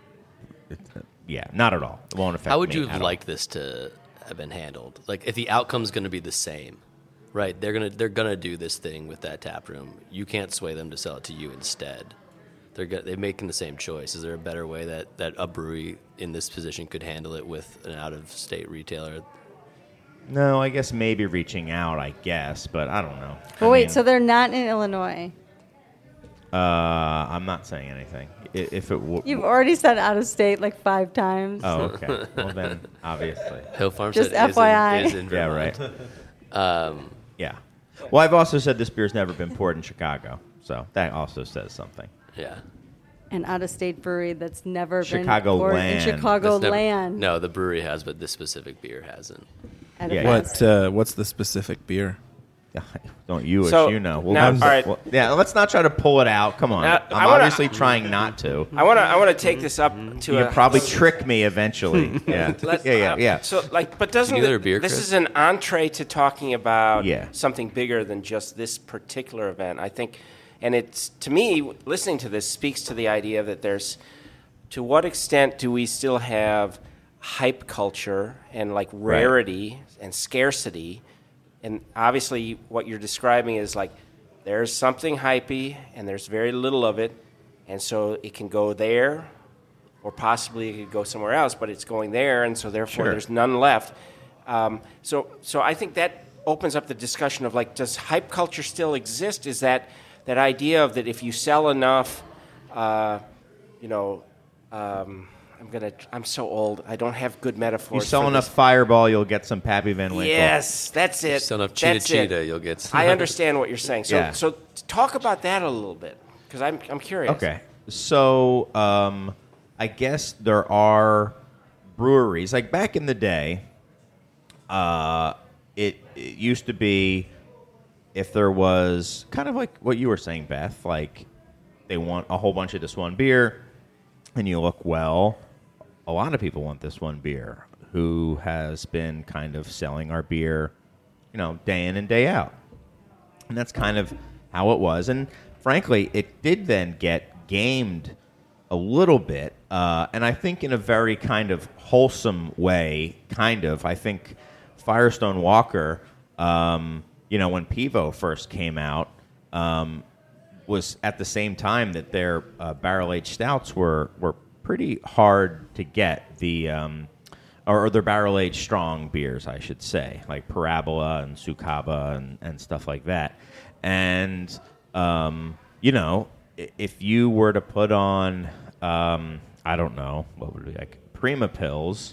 it, yeah, not at all. It won't affect. How would me you at have all. liked this to have been handled? Like, if the outcome's going to be the same, right? They're gonna they're gonna do this thing with that tap room. You can't sway them to sell it to you instead. They're go- they're making the same choice. Is there a better way that, that a brewery in this position could handle it with an out of state retailer? No, I guess maybe reaching out. I guess, but I don't know. But I wait, mean, so they're not in Illinois. uh, I'm not saying anything. I- If it w- You've already said out of state like five times. oh, okay. Well then, obviously, Hill Farm Just said F Y I. Is in, is in yeah, Vermont. right. Um, Yeah. Well, I've also said this beer's never been poured in Chicago, so that also says something. yeah. An out of state brewery that's never Chicago been poured in land. Chicago That's never- land. No, the brewery has, but this specific beer hasn't. At a Yeah, fest. What uh, what's the specific beer? Don't you wish So, you know? Well, now- I'm- all right. well, yeah, let's not try to pull it out. Come on. Now, I'm I wanna- obviously trying not to. I want to. I want to take this up to You a could probably trick me eventually. Yeah. Let- yeah, yeah, uh, yeah. So, like, but doesn't Can you get it- her a beer, this Chris? is an entree to talking about Yeah. something bigger than just this particular event? I think And it's, to me, listening to this speaks to the idea that there's, to what extent do we still have hype culture and like rarity right. and scarcity? And obviously what you're describing is like there's something hypey and there's very little of it, and so it can go there or possibly it could go somewhere else, but it's going there, and so therefore sure. there's none left. Um, so so I think that opens up the discussion of like, does hype culture still exist? Is that that idea of that if you sell enough, uh, you know, um, I'm gonna. I'm so old. I don't have good metaphors. You sell for enough this. Fireball, you'll get some Pappy Van Winkle. Yes, that's it. Sell enough Cheetah That's Cheetah, it. you'll get some. I understand what you're saying. So, Yeah. so talk about that a little bit, because I'm I'm curious. Okay. So um, I guess there are breweries like back in the day. Uh, it, it used to be if there was kind of like what you were saying, Beth, like they want a whole bunch of this one beer, and you look, well, a lot of people want this one beer. Who has been kind of selling our beer, you know, day in and day out, and that's kind of how it was. And frankly, it did then get gamed a little bit, uh, and I think in a very kind of wholesome way. Kind of, I think Firestone Walker, um, you know, when Pivo first came out, um, was at the same time that their uh, barrel-aged stouts were were pretty hard to get. The um, or, or their barrel-aged strong beers, I should say, like Parabola and Sukaba and, and stuff like that. And um, you know, if you were to put on, um, I don't know, what would it be like Prima Pills,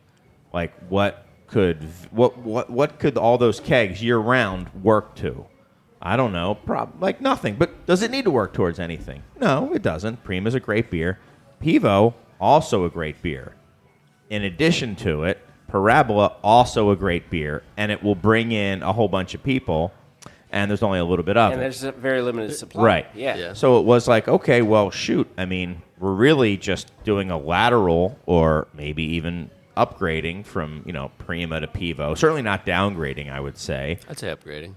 like what could what what what could all those kegs year round work to? I don't know, prob- like nothing. But does it need to work towards anything? No, it doesn't. Prima's a great beer. Pivo, also a great beer. In addition to it, Parabola, also a great beer, and it will bring in a whole bunch of people, and there's only a little bit of And it. there's a very limited supply. Right. Yeah. Yeah. So it was like, okay, well, shoot. I mean, we're really just doing a lateral or maybe even upgrading from, you know, Prima to Pivo. Certainly not downgrading, I would say. I'd say upgrading.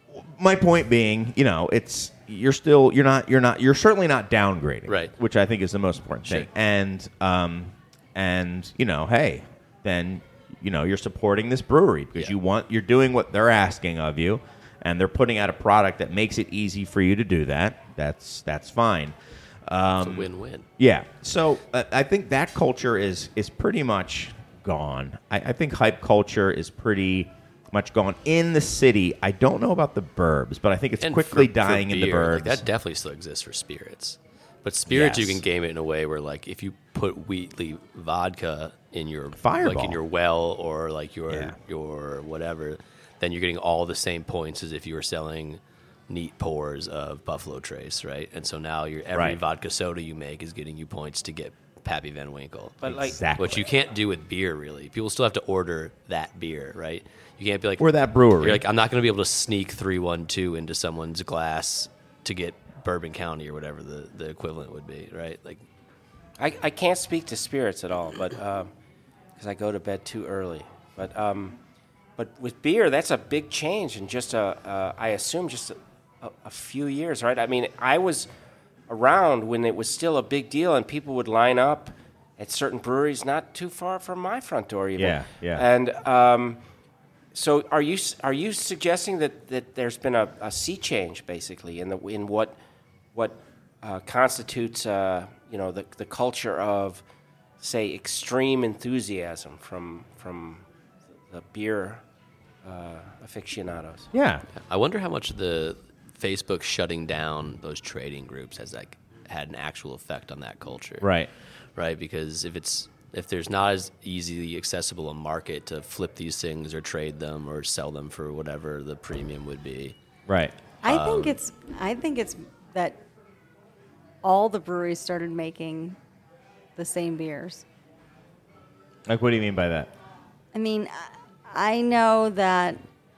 My point being, you know, it's you're still you're not you're not you're certainly not downgrading, Right. Which I think is the most important Sure. thing. And um, and you know, hey, then you know you're supporting this brewery because Yeah. you want you're doing what they're asking of you, and they're putting out a product that makes it easy for you to do that. That's that's fine. Um, It's a win-win. yeah. So uh, I think that culture is is pretty much gone. I, I think hype culture is pretty much gone in the city. I don't know about the burbs, but I think it's And quickly for- dying for in the beer, burbs. like, that definitely still exists for spirits. But spirits, you Yes. can game it in a way where, like, if you put Wheatley vodka in your Fireball. like in your well or like your Yeah. your whatever, then you're getting all the same points as if you were selling neat pours of Buffalo Trace, right? And so now your every Right. vodka soda you make is getting you points to get Pappy Van Winkle. But like, exactly. Which you can't do with beer, really. People still have to order that beer, right? You can't be like, Or that brewery. You're like, I'm not going to be able to sneak three one two into someone's glass to get Bourbon County or whatever the, the equivalent would be, right? Like, I, I can't speak to spirits at all, but because I go to bed too early. But um, but with beer, that's a big change in just a uh, I assume just a, a, a few years, right? I mean, I was around when it was still a big deal, and people would line up at certain breweries not too far from my front door, even. Yeah, yeah. And um, so, are you are you suggesting that, that there's been a, a sea change, basically, in the in what what uh, constitutes uh, you know the the culture of, say, extreme enthusiasm from from the beer uh, aficionados? yeah. I wonder how much the Facebook shutting down those trading groups has like had an actual effect on that culture. Right. Right, because if it's if there's not as easily accessible a market to flip these things or trade them or sell them for whatever the premium would be. Right. I Um, think it's I think it's that all the breweries started making the same beers. Like, what do you mean by that? I mean, I I know that,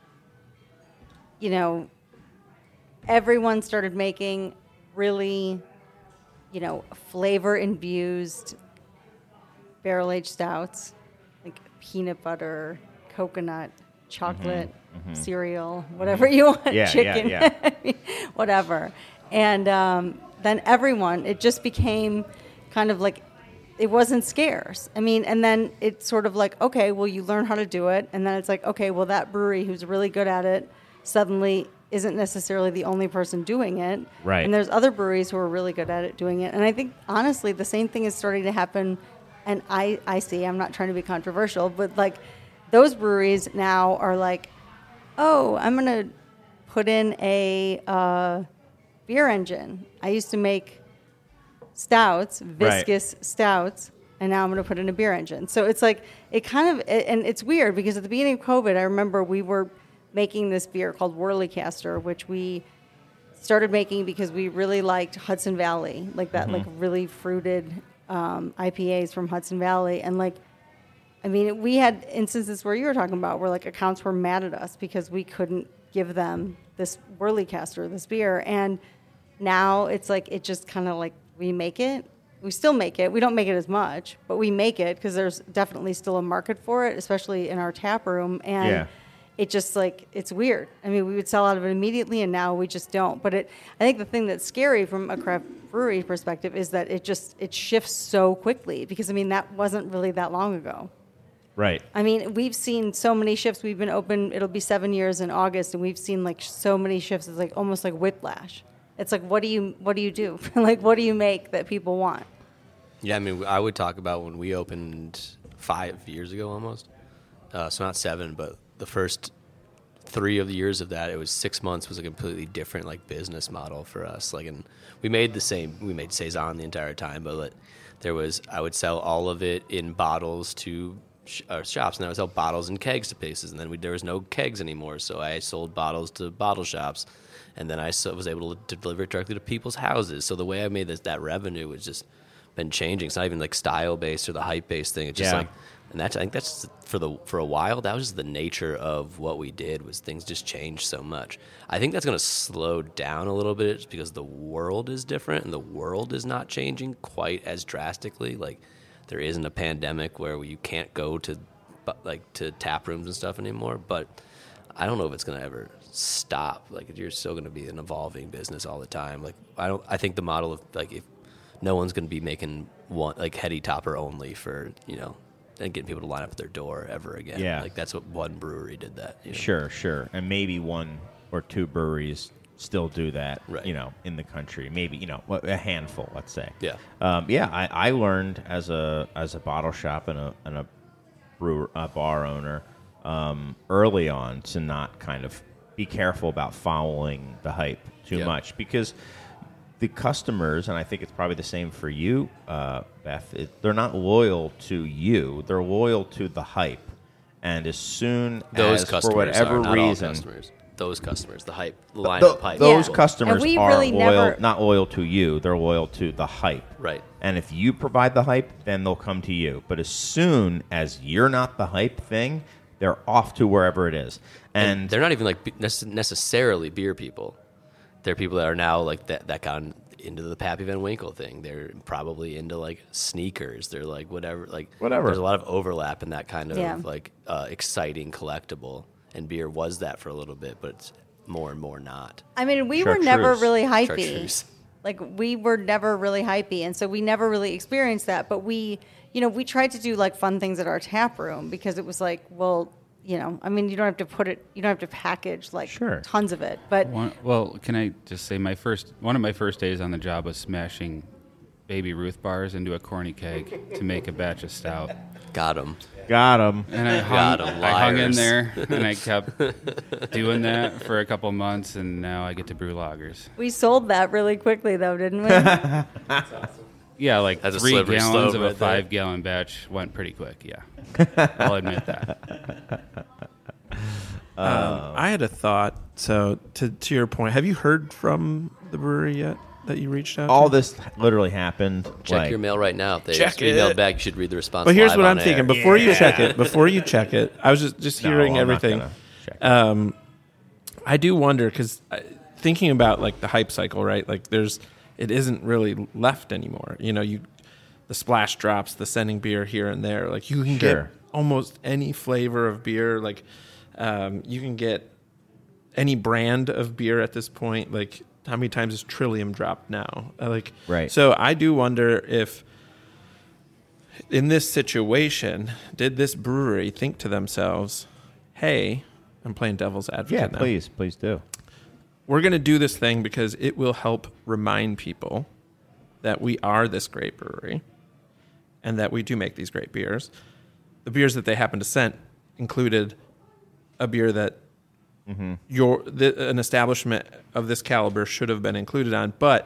you know, everyone started making really, you know, flavor-infused barrel-aged stouts, like peanut butter, coconut, chocolate, cereal, whatever you want, Mm-hmm. Yeah, yeah, chicken, yeah. whatever. And um, then everyone, it just became kind of like, it wasn't scarce. I mean, and then it's sort of like, okay, well, you learn how to do it. And then it's like, okay, well, that brewery who's really good at it suddenly isn't necessarily the only person doing it. Right. And there's other breweries who are really good at it doing it. And I think, honestly, the same thing is starting to happen. And I, I see, I'm not trying to be controversial, but like those breweries now are like, oh, I'm going to put in a uh, beer engine. I used to make stouts, viscous right. stouts, and now I'm going to put in a beer engine. So it's like, it kind of, and it's weird because at the beginning of COVID, I remember we were making this beer called Whirlycaster, which we started making because we really liked Hudson Valley, like that, mm-hmm. like really fruited um, I P As from Hudson Valley. And like, I mean, we had instances where you were talking about where like accounts were mad at us because we couldn't give them this Whirlycaster, this beer. And now it's like, it just kind of like, we make it. We still make it. We don't make it as much, but we make it because there's definitely still a market for it, especially in our tap room. And yeah. it just like, it's weird. I mean, we would sell out of it immediately and now we just don't. But it, I think the thing that's scary from a craft brewery perspective is that it just, it shifts so quickly because, I mean, that wasn't really that long ago. Right. I mean, we've seen so many shifts. We've been open, it'll be seven years in August, and we've seen like so many shifts. It's like almost like whiplash. It's like, what do you, what do you do? Like, what do you make that people want? Yeah, I mean, I would talk about when we opened five years ago almost. Uh, so not seven, but the first three of the years of that, it was six months was a completely different like business model for us. Like, and we made the same, we made Saison the entire time, but like, there was, I would sell all of it in bottles to sh- uh, shops, and I would sell bottles and kegs to places, and then we, there was no kegs anymore, so I sold bottles to bottle shops. And then I was able to deliver it directly to people's houses. So the way I made this, that revenue has just been changing. It's not even like style based or the hype based thing. It's just yeah. like, and that's I think that's for the for a while that was just the nature of what we did was things just changed so much. I think that's going to slow down a little bit because the world is different and the world is not changing quite as drastically. Like there isn't a pandemic where you can't go to like to tap rooms and stuff anymore. But I don't know if it's going to ever stop. Like you're still going to be an evolving business all the time. Like I don't. I think the model of like if no one's going to be making one like heady topper only for you know and getting people to line up at their door ever again. Yeah. Like that's what one brewery did that. You know? Sure, sure, and maybe one or two breweries still do that. Right. You know, in the country, maybe you know a handful. Let's say. Yeah. Um, yeah. I, I learned as a as a bottle shop and a and a brewer a bar owner um, early on to not kind of be careful about following the hype too yeah. much because the customers, and I think it's probably the same for you, uh, Beth, it, they're not loyal to you. They're loyal to the hype. And as soon those as, customers for whatever are, not reason... all customers. Those customers, the hype, the line th- up hype. Those Yeah. customers And we are really loyal, never- not loyal to you. They're loyal to the hype. Right. And if you provide the hype, then they'll come to you. But as soon as you're not the hype thing, they're off to wherever it is. And, And they're not even like nece- necessarily beer people. They're people that are now like that that got into the Pappy Van Winkle thing. They're probably into like sneakers. They're like whatever. Like Whatever. There's a lot of overlap in that kind of Yeah. like uh, exciting collectible. And beer was that for a little bit, but it's more and more not. I mean, we were never Chartreuse. really hypey. Chartreuse. Like we were never really hypey, and so we never really experienced that. But we, you know, we tried to do like fun things at our tap room because it was like, well, you know, I mean, you don't have to put it, you don't have to package like Sure. tons of it. But One, well, can I just say my first one of my first days on the job was smashing Baby Ruth bars into a corny keg to make a batch of stout. Got them. got them. And I hung, God, I hung in liars. there, and I kept doing that for a couple months, and now I get to brew lagers. we sold that really quickly, though, didn't we? Yeah, like That's a three slippery gallons slope of a right there. five-gallon batch went pretty quick, yeah. I'll admit that. Um, I had a thought. So to to your point, have you heard from the brewery yet that you reached out? All to? this literally happened. Check like, your mail right now. If they Check emailed it. back, you should read the response. But here's live what on I'm thinking. air. Before you check it, before you check it, I was just just No, hearing I'm not everything. gonna check it. Um, I do wonder because thinking about like the hype cycle, right? Like there's it isn't really left anymore. You know, you the splash drops, the sending beer here and there. Like you can Sure. get almost any flavor of beer. Like um, you can get any brand of beer at this point. Like how many times is Trillium dropped now? Uh, Like, Right. So I do wonder if in this situation, did this brewery think to themselves, hey, I'm playing devil's advocate Yeah, now. please, please do. We're going to do this thing because it will help remind people that we are this great brewery and that we do make these great beers. The beers that they happened to send included a beer that Mm-hmm. your the, an establishment of this caliber should have been included on. But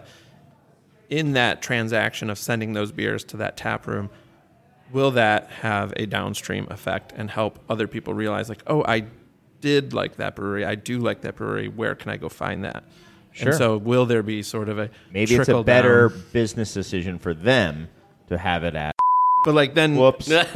in that transaction of sending those beers to that tap room, will that have a downstream effect and help other people realize, like, oh, I did like that brewery. I do like that brewery. Where can I go find that? Sure. And so will there be sort of a Maybe it's a trickle better down? business decision for them to have it at. But like then, Whoops. Fuck.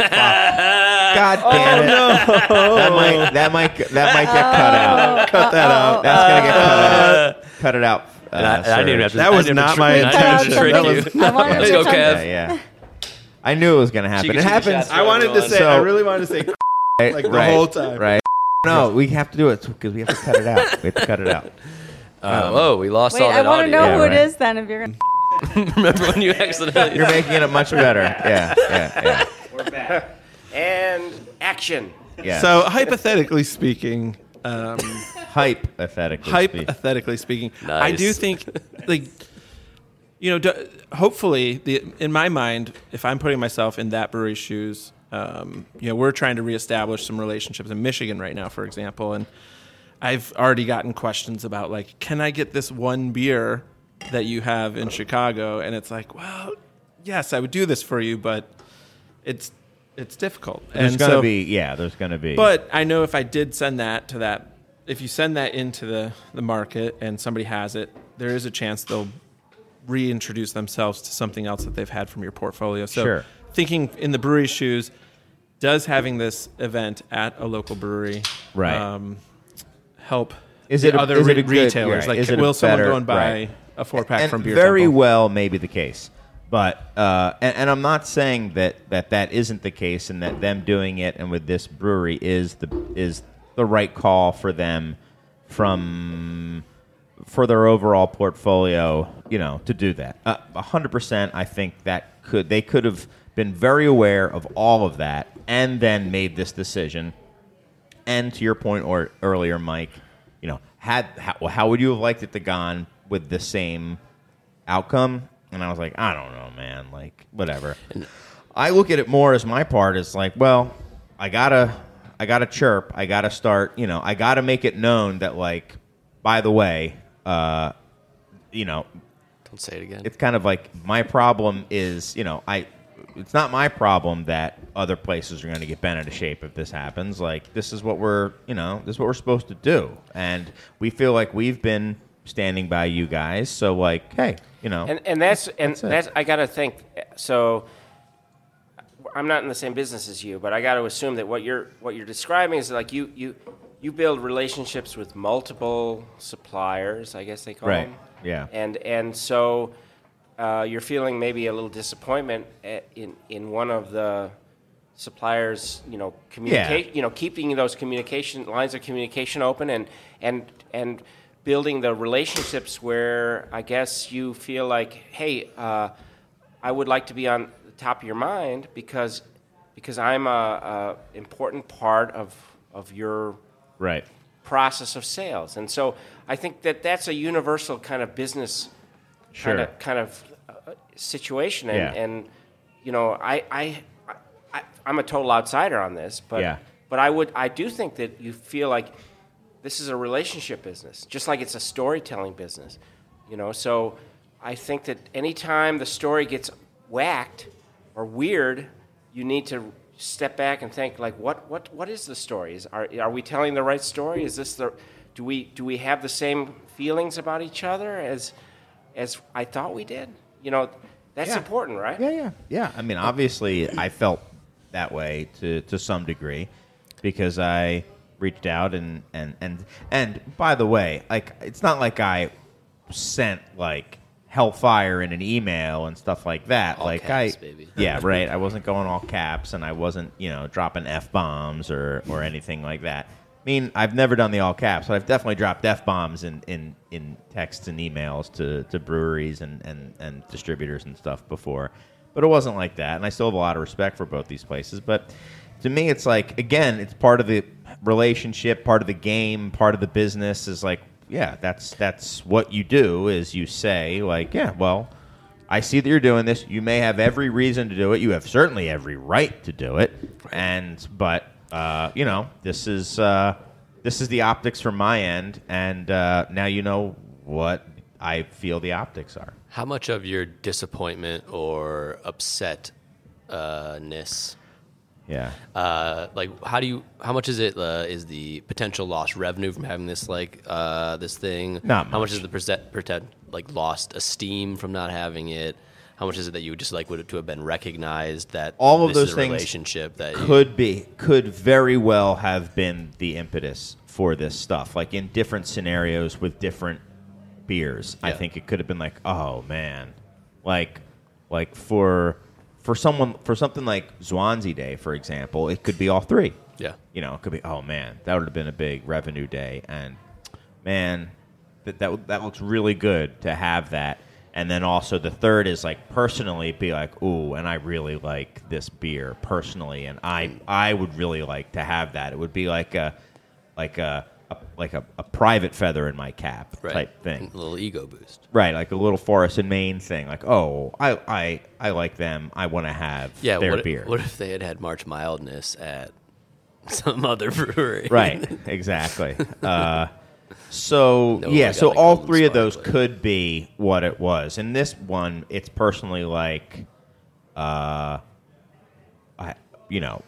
God damn it. That might that might that might get cut out. cut that out. That's gonna get cut out. Cut it out. Uh, And I, and I didn't even have to. That I was didn't have not to my trick- I didn't have to intention. trick That you. was- I wanted Let's to go, come- Kev. Yeah, yeah. I knew it was gonna happen. She- It she happens. shots I wanted to say. So- I really wanted to say Right, like the right, whole time. Right. No, we have to do it because we have to cut it out. We have to cut it out. Uh, whoa, we lost Wait, all I that want to audio. know Yeah, who right. it is then. If you're gonna. Remember when you accidentally? You're making it much better. Yeah, yeah, yeah. We're back. And action. yeah. So hypothetically speaking, um, hypothetically, speaking. hypothetically speaking, I Nice. do think, like, you know, do, hopefully, the in my mind, if I'm putting myself in that brewery's shoes, um, you know, we're trying to reestablish some relationships in Michigan right now, for example, and I've already gotten questions about, like, can I get this one beer that you have in Chicago? And it's like, well, yes, I would do this for you, but it's it's difficult. There's and gonna so, be, yeah. There's gonna be. But I know if I did send that to that, if you send that into the, the market and somebody has it, there is a chance they'll reintroduce themselves to something else that they've had from your portfolio. So Sure. thinking in the brewery's shoes, does having this event at a local brewery Right. um, help Is the it a- other is it re- a good- retailers? right, Like, is it a will someone better- go and buy right. a four-pack and from Beer very Temple? well may be the case. But uh, and, and I'm not saying that, that that isn't the case, and that them doing it and with this brewery is the is the right call for them from for their overall portfolio. You know, to do that. A hundred percent. I think that could they could have been very aware of all of that and then made this decision. And to your point or earlier, Mike, you know, had how, how would you have liked it to gone with the same outcome? And I was like, I don't know, man. Like, whatever. I look at it more as my part is like, well, I gotta, I gotta chirp. I gotta start. You know, I gotta make it known that, like, by the way, uh, you know, Don't say it again. it's kind of like my problem is, you know, I. It's not my problem that other places are going to get bent out of shape if this happens. Like, this is what we're, you know, this is what we're supposed to do, and we feel like we've been standing by you guys. So, like, hey, you know, And and that's and That's it. that's I got to think. So I'm not in the same business as you, but I got to assume that what you're what you're describing is like you you you build relationships with multiple suppliers. I guess they call Right. them. Yeah. And and so uh, you're feeling maybe a little disappointment at, in in one of the suppliers. You know, communicate. Yeah. You know, keeping those communication lines of communication open and and and building the relationships where I guess you feel like, hey, uh, I would like to be on the top of your mind because because I'm a, a important part of of your right. process of sales. And so I think that that's a universal kind of business Sure. kind of kind of uh, situation. And, Yeah. and you know, I, I I I'm a total outsider on this, but Yeah. but I would I do think that you feel like this is a relationship business, just like it's a storytelling business. You know, so I think that anytime the story gets whacked or weird, you need to step back and think, like, what, what, what is the story? Is, are, are we telling the right story? Is this the, do we, do we have the same feelings about each other as, as I thought we did? You know, that's Yeah. important, right? Yeah, yeah, yeah. I mean, obviously, I felt that way to, to some degree because I reached out and, and, and, and by the way, like, it's not like I sent, like, hellfire in an email and stuff like that. All like, caps, I, baby. yeah, right. I wasn't going all caps and I wasn't, you know, dropping F-bombs or, or anything like that. mean, I've never done the all caps, but I've definitely dropped F bombs in, in, in texts and emails to, to breweries and, and, and distributors and stuff before. But it wasn't like that, and I still have a lot of respect for both these places. But to me, it's like, again, it's part of the relationship, part of the game, part of the business is like, yeah, that's that's what you do is you say, like, yeah, well, I see that you're doing this. You may have every reason to do it. You have certainly every right to do it. And but uh, you know, this is uh, this is the optics from my end, and uh, now you know what I feel the optics are. How much of your disappointment or upsetness, Yeah. uh, like how do you? How much is it? Uh, is the potential lost revenue from having this like uh, this thing? Not How much much. is the present, pretend like lost esteem from not having it? How much is it that you would just like would to have been recognized that All of this those is a things relationship that you, could be could very well have been the impetus for this stuff, like in different scenarios with different beers. I Yeah. think it could have been like, oh man, like like for for someone for something like Swansea Day, for example, it could be all three. yeah. You know, it could be, oh man, that would have been a big revenue day, and man, that that that looks really good to have that. And then also the third is like personally be like, ooh, and I really like this beer personally, and I I would really like to have that. It would be like a like a, a like a, a private feather in my cap Right. type thing. A little ego boost. Right, like a little Forest and Maine thing. Like, oh, I I, I like them. I want to have Yeah. their What, beer. what if they had had March Mildness at some other brewery? Right, exactly. Uh, so No, yeah, I so got, like, all Golden three of those Sparkler. could be what it was. In this one, it's personally like, uh, I you know,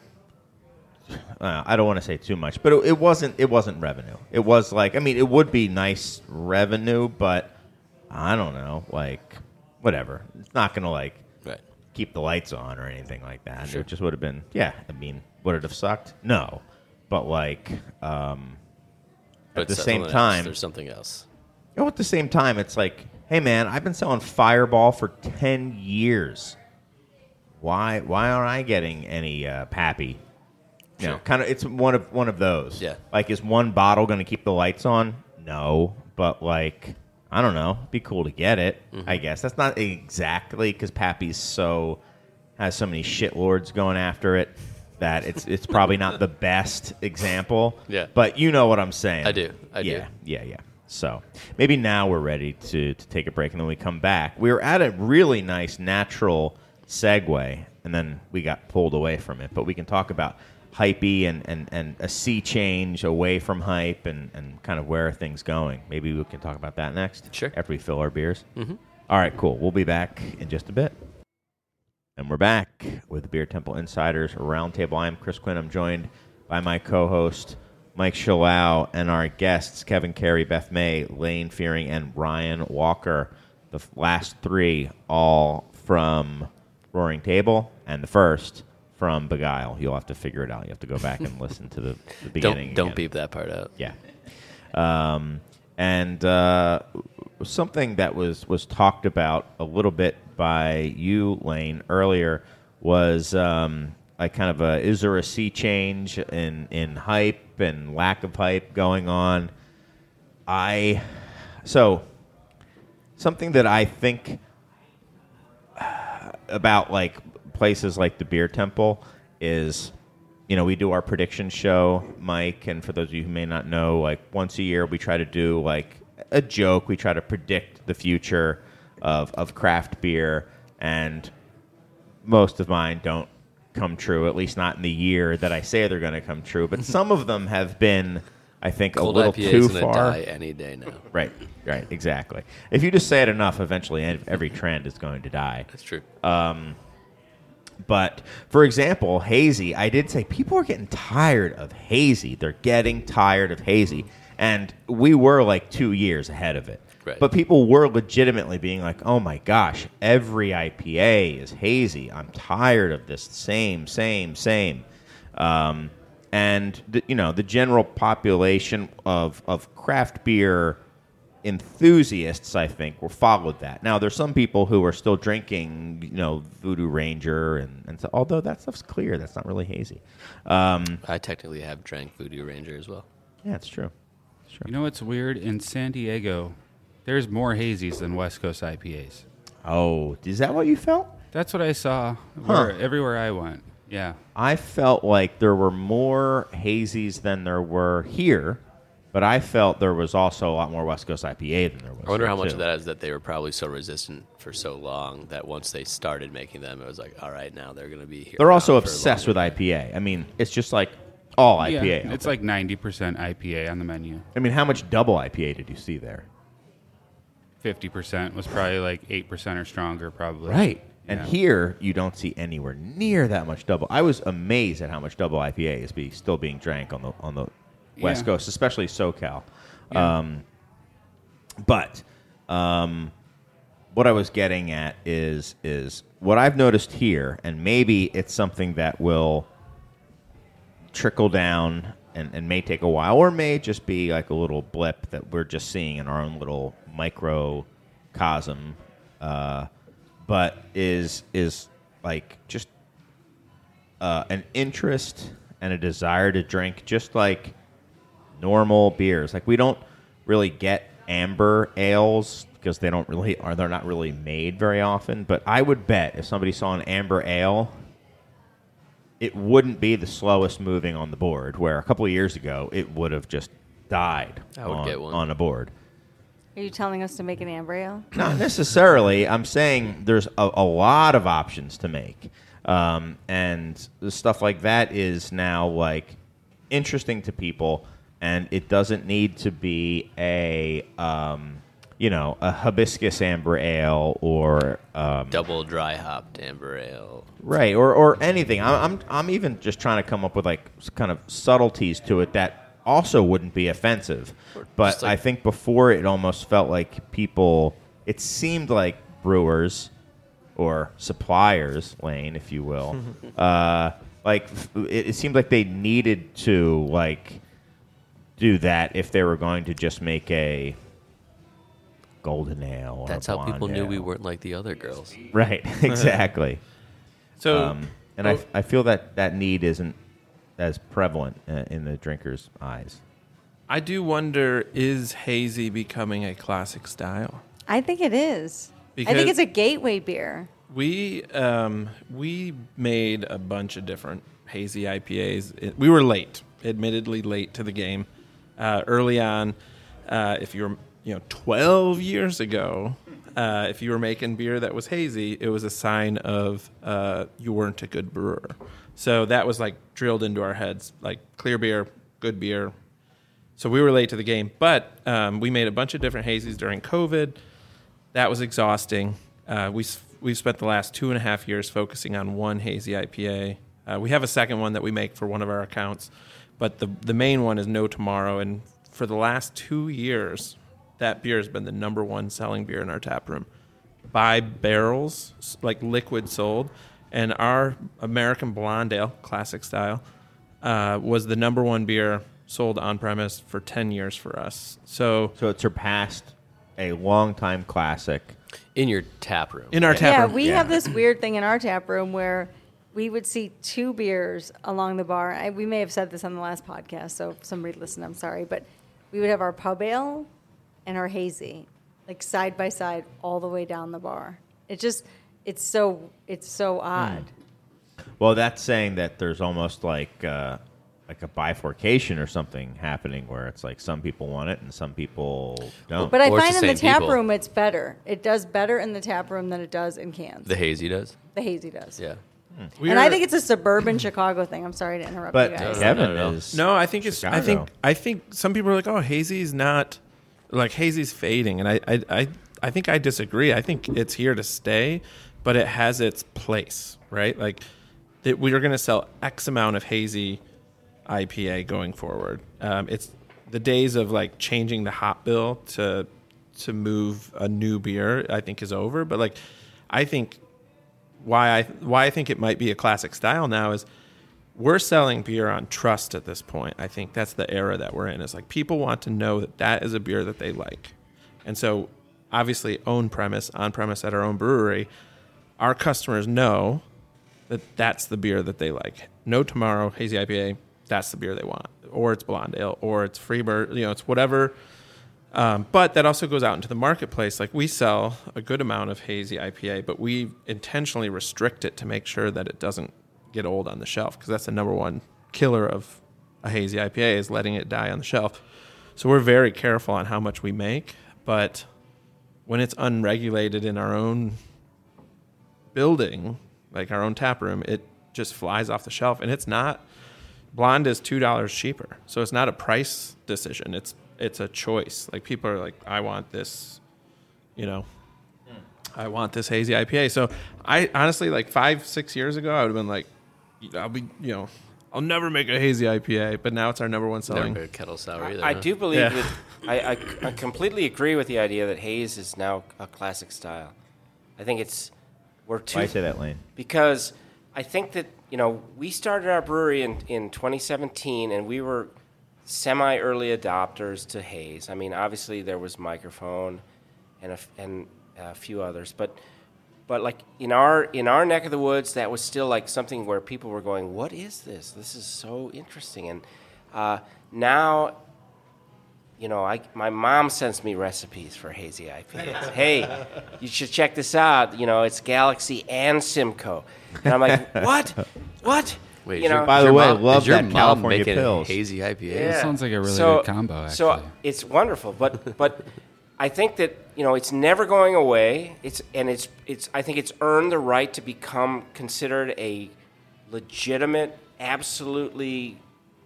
uh, I don't want to say too much, but it, it wasn't. It wasn't revenue. It was like, I mean, it would be nice revenue, but I don't know, like whatever. It's not gonna like Right. keep the lights on or anything like that. Sure. It just would have been, yeah. I mean, would it have sucked? No, but like, um, But at the so- same something else. time, There's something else. you know, at the same time, it's like, hey man, I've been selling Fireball for ten years. Why, why aren't I getting any uh, Pappy? You know, Sure. kind of. It's one of one of those. Yeah. Like, is one bottle going to keep the lights on? No, but like, I don't know. It'd be cool to get it. Mm-hmm. I guess that's not exactly because Pappy's so has so many shitlords going after it that it's it's probably not the best example. Yeah. But you know what I'm saying. I do. I do. yeah, Yeah, yeah. So maybe now we're ready to, to take a break, and then we come back. We were at a really nice natural segue, and then we got pulled away from it. But we can talk about Hypey and, and, and a sea change away from Hype and, and kind of where are things going. Maybe we can talk about that next. Sure. After we fill our beers. Mm-hmm. All right, cool. We'll be back in just a bit. And we're back with the Beer Temple Insiders Roundtable. I'm Chris Quinn. I'm joined by my co-host, Mike Shalau, and our guests, Kevin Carey, Beth May, Lane Fearing, and Ryan Walker. The f- last three all from Roaring Table, and the first from Beguile. You'll have to figure it out. You have to go back and listen to the, the beginning. Don't don't again. beep that part out. Yeah. Um, and uh, something that was, was talked about a little bit by you, Lane, earlier was um, like kind of a, is there a sea change in, in hype and lack of hype going on? I, so something that I think about like places like the Beer Temple is, you know, we do our prediction show, Mike, and for those of you who may not know, like once a year we try to do like a joke. We try to predict the future of, of craft beer, and most of mine don't come true, at least not in the year that I say they're going to come true. But some of them have been, I think, Cold a little I P A too is gonna far. die any day now. Right, right, exactly. If you just say it enough, eventually ev- every trend is going to die. That's true. But, for example, hazy, I did say people are getting tired of hazy. They're getting tired of hazy. And we were like two years ahead of it. Right. But people were legitimately being like, oh my gosh, every I P A is hazy. I'm tired of this same, same, same. Um, and, the, you know, the general population of, of craft beer enthusiasts, I think, were followed that. Now, there's some people who are still drinking, you know, Voodoo Ranger, and, and so, although that stuff's clear, that's not really hazy. Um, I technically have drank Voodoo Ranger as well. Yeah, it's true. It's true. You know what's weird? In San Diego, there's more hazies than West Coast I P As. Oh, is that what you felt? That's what I saw Huh. where, everywhere I went. Yeah. I felt like there were more hazies than there were here, but I felt there was also a lot more West Coast I P A than there was. I wonder here, how much too. of that is that they were probably so resistant for so long that once they started making them, it was like, all right, now they're going to be here. They're also around for obsessed longer. with I P A. I mean, it's just like all I P A. Yeah, it's like ninety percent I P A on the menu. I mean, how much double I P A did you see there? fifty percent was probably like eight percent or stronger, probably. Right. And Yeah. here, you don't see anywhere near that much double. I was amazed at how much double I P A is be, still being drank on the on the West Yeah. Coast, especially SoCal. Yeah. Um, but um, what I was getting at is is what I've noticed here, and maybe it's something that will trickle down and, and may take a while, or may just be like a little blip that we're just seeing in our own little microcosm. Uh, but is is like just uh, an interest and a desire to drink just like normal beers. Like we don't really get amber ales because they don't really are they're not really made very often. But I would bet if somebody saw an amber ale, it wouldn't be the slowest moving on the board. Where a couple of years ago it would have just died I would on, get one. on a board. Are you telling us to make an amber ale? Not necessarily. I'm saying there's a, a lot of options to make. Um, and stuff like that is now like interesting to people, and it doesn't need to be a um, you know a hibiscus amber ale or um, Double dry hopped amber ale. right or or anything. I'm, I'm I'm even just trying to come up with like s- kind of subtleties to it that also wouldn't be offensive. But just like- I think before it almost felt like people, it seemed like brewers or suppliers, Lane, if you will, uh, like f- it, it seemed like they needed to like do that if they were going to just make a golden ale. Or That's a how people blonde knew we ale. weren't like the other girls. Right, exactly. So, um, and I, I feel that that need isn't as prevalent uh, in the drinker's eyes. I do wonder, is hazy becoming a classic style? I think it is. I Because- think it's a gateway beer. We um, we made a bunch of different hazy I P As. It, we were late, admittedly late to the game. Uh, early on, uh, if you were you know twelve years ago, uh, if you were making beer that was hazy, it was a sign of uh, you weren't a good brewer. So that was like drilled into our heads, like clear beer, good beer. So we were late to the game, but um, we made a bunch of different hazies during COVID. That was exhausting. Uh, we s- we've spent the last two and a half years focusing on one hazy I P A. Uh, we have a second one that we make for one of our accounts, but the the main one is No Tomorrow. And for the last two years, that beer has been the number one selling beer in our tap room by barrels, s- like liquid sold. And our American Blonde Ale, classic style, uh, was the number one beer sold on premise for ten years for us. So So it surpassed a longtime classic. In your tap room. in our tap yeah, room, we Yeah. have this weird thing in our tap room where we would see two beers along the bar. I, we may have said this on the last podcast, so if somebody listened, I'm sorry. But we would have our pub ale and our hazy, like side by side, all the way down the bar. It just, it's so, it's so odd. Well, that's saying that there's almost like uh, like a bifurcation or something happening where it's like some people want it and some people don't. But I Or it's find the in the same tap people. room it's better. It does better in the tap room than it does in cans. The hazy does? The hazy does. Yeah. We and I were- think it's a suburban Chicago thing. I'm sorry to interrupt but you guys. Kevin No, no, no. is No, I think it's. I think. Chicago. I think some people are like, "Oh, hazy's not like hazy's fading," and I, I, I, I think I disagree. I think it's here to stay, but it has its place, right? Like, that we are going to sell X amount of hazy I P A going forward. Um, it's the days of like changing the hop bill to to move a new beer. I think is over. But like, I think why I why I think it might be a classic style now is we're selling beer on trust at this point. I think that's the era that we're in. It's like people want to know that that is a beer that they like. And so obviously own premise, on premise at our own brewery, our customers know that that's the beer that they like. No Tomorrow, Hazy I P A, that's the beer they want. or it's blonde ale, or it's Freebird. You know, it's whatever. Um, but that also goes out into the marketplace. Like we sell a good amount of hazy I P A, but we intentionally restrict it to make sure that it doesn't get old on the shelf, because that's the number one killer of a hazy I P A is letting it die on the shelf. So we're very careful on how much we make, but when it's unregulated in our own building, like our own tap room, it just flies off the shelf. And it's not, blonde is two dollars cheaper. So it's not a price decision. It's it's a choice. Like people are like, I want this, you know, I want this hazy I P A. So I honestly, like five, six years ago, I would have been like, I'll be, you know, I'll never make a hazy I P A. But now it's our number one selling. Never made a kettle sour either. I, I huh? do believe Yeah. that I, I, I completely agree with the idea that haze is now a classic style. I think it's we're too Why say that, Lane? because I think that you know we started our brewery in, in twenty seventeen and we were semi early adopters to haze. I mean, obviously there was Microphone and a, f- and a few others, but but like in our in our neck of the woods, that was still like something where people were going, "What is this? This is so interesting." And uh, now, you know, I my mom sends me recipes for hazy I P As. Hey, you should check this out. You know, it's Galaxy and Simcoe. And I'm like, what? What? Wait, you is your- know, By is the your way, mom- love is your that mom California making pills. hazy I P A? Yeah. That sounds like a really so, good combo, So actually. it's wonderful, but but I think that you know it's never going away. It's and it's it's I think it's earned the right to become considered a legitimate, absolutely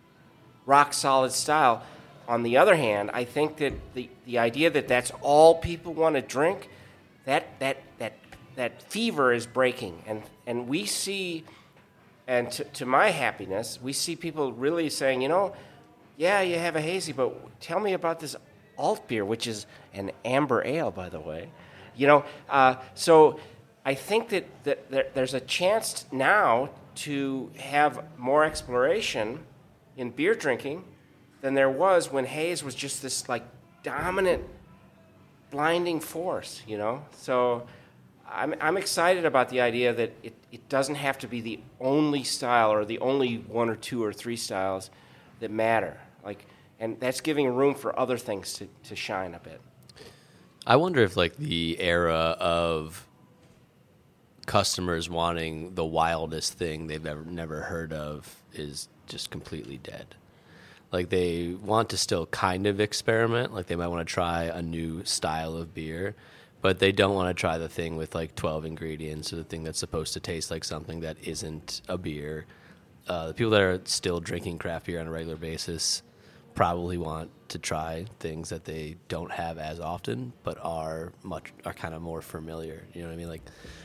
rock solid style. On the other hand, I think that the, the idea that that's all people want to drink, that that that that fever is breaking, and and we see. And to, to my happiness, we see people really saying, you know, yeah, you have a hazy, but tell me about this alt beer, which is an amber ale, by the way. You know, uh, so I think that, that there, there's a chance now to have more exploration in beer drinking than there was when haze was just this like dominant, blinding force. You know, so. I'm, I'm excited about the idea that it, it doesn't have to be the only style or the only one or two or three styles that matter. Like, and that's giving room for other things to, to shine a bit. I wonder if like the era of customers wanting the wildest thing they've ever never heard of is just completely dead. Like they want to still kind of experiment, like they might want to try a new style of beer, but they don't want to try the thing with like twelve ingredients or the thing that's supposed to taste like something that isn't a beer. Uh, the people that are still drinking craft beer on a regular basis probably want to try things that they don't have as often, but are much are kind of more familiar. You know what I mean? Like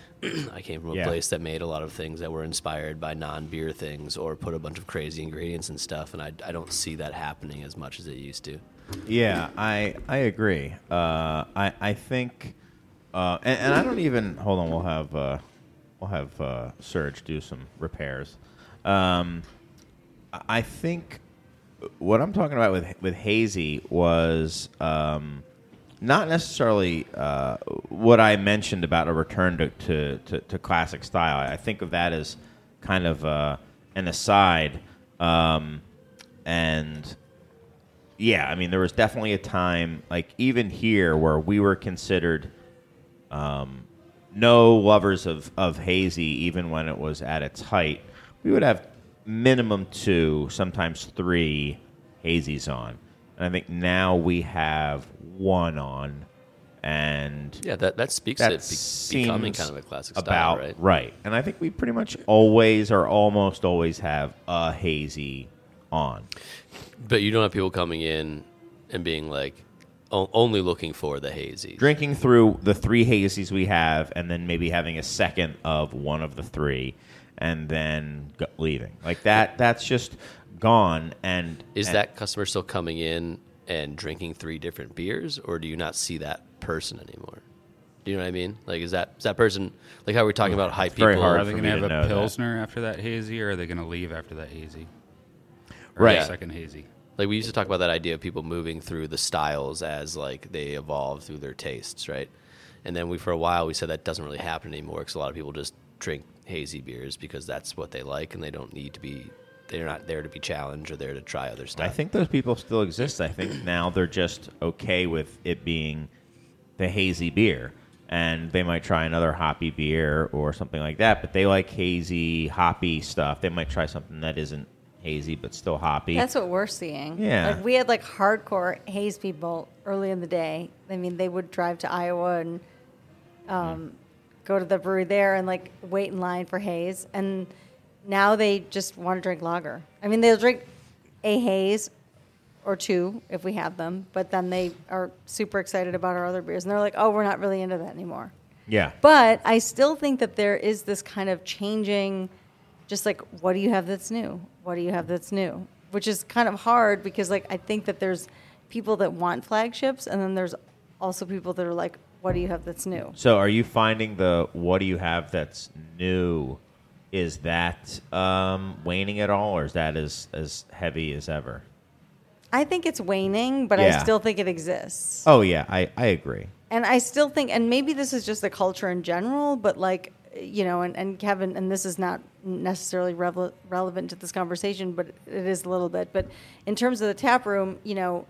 I came from a Yeah. place that made a lot of things that were inspired by non-beer things or put a bunch of crazy ingredients and stuff, and I, I don't see that happening as much as it used to. Yeah, I I agree. Uh, I I think, uh, and, and I don't even hold on. We'll have uh, we'll have uh, Serge do some repairs. Um, I- I think what I'm talking about with with hazy was um, not necessarily uh, what I mentioned about a return to, to, to, to classic style. I think of that as kind of uh, an aside, um, and. Yeah, I mean, there was definitely a time, like even here, where we were considered um, no lovers of, of hazy, even when it was at its height. We would have minimum two, sometimes three hazies on. And I think now we have one on, and Yeah, that, that speaks that to it be, becoming seems kind of a classic about style, right? right. And I think we pretty much always or almost always have a hazy on. But you don't have people coming in and being like o- only looking for the hazy. Drinking through the three hazies we have, and then maybe having a second of one of the three, and then go- leaving like that. That's just gone. And Is and that customer still coming in and drinking three different beers, or do you not see that person anymore? Do you know what I mean? Like, is that is that person like how we're talking about hype very people? hard Are they for going me to to have know a that. Pilsner after that hazy, or are they going to leave after that hazy? Or Right. a second hazy. Like we used to talk about that idea of people moving through the styles as like they evolve through their tastes, right? And then we for a while we said that doesn't really happen anymore because a lot of people just drink hazy beers because that's what they like and they don't need to be they're not there to be challenged or there to try other stuff. I think those people still exist. I think now they're just okay with it being the hazy beer. And they might try another hoppy beer or something like that, but they like hazy, hoppy stuff. They might try something that isn't hazy but still hoppy. That's what we're seeing. Yeah. Like we had like hardcore haze people early in the day. I mean, they would drive to Iowa and um, go to the brewery there and like wait in line for haze. And now they just want to drink lager. I mean, they'll drink a haze or two if we have them, but then they are super excited about our other beers. And they're like, oh, we're not really into that anymore. Yeah. But I still think that there is this kind of changing, just like, what do you have that's new? What do you have that's new? Which is kind of hard because, like, I think that there's people that want flagships, and then there's also people that are like, what do you have that's new? So are you finding the what do you have that's new, is that um, waning at all, or is that as, as heavy as ever? I think it's waning, but Yeah. I still think it exists. Oh, yeah, I, I agree. And I still think, and maybe this is just the culture in general, but like, you know, and, and Kevin, and this is not necessarily revel- relevant to this conversation, but it is a little bit. But in terms of the tap room, you know,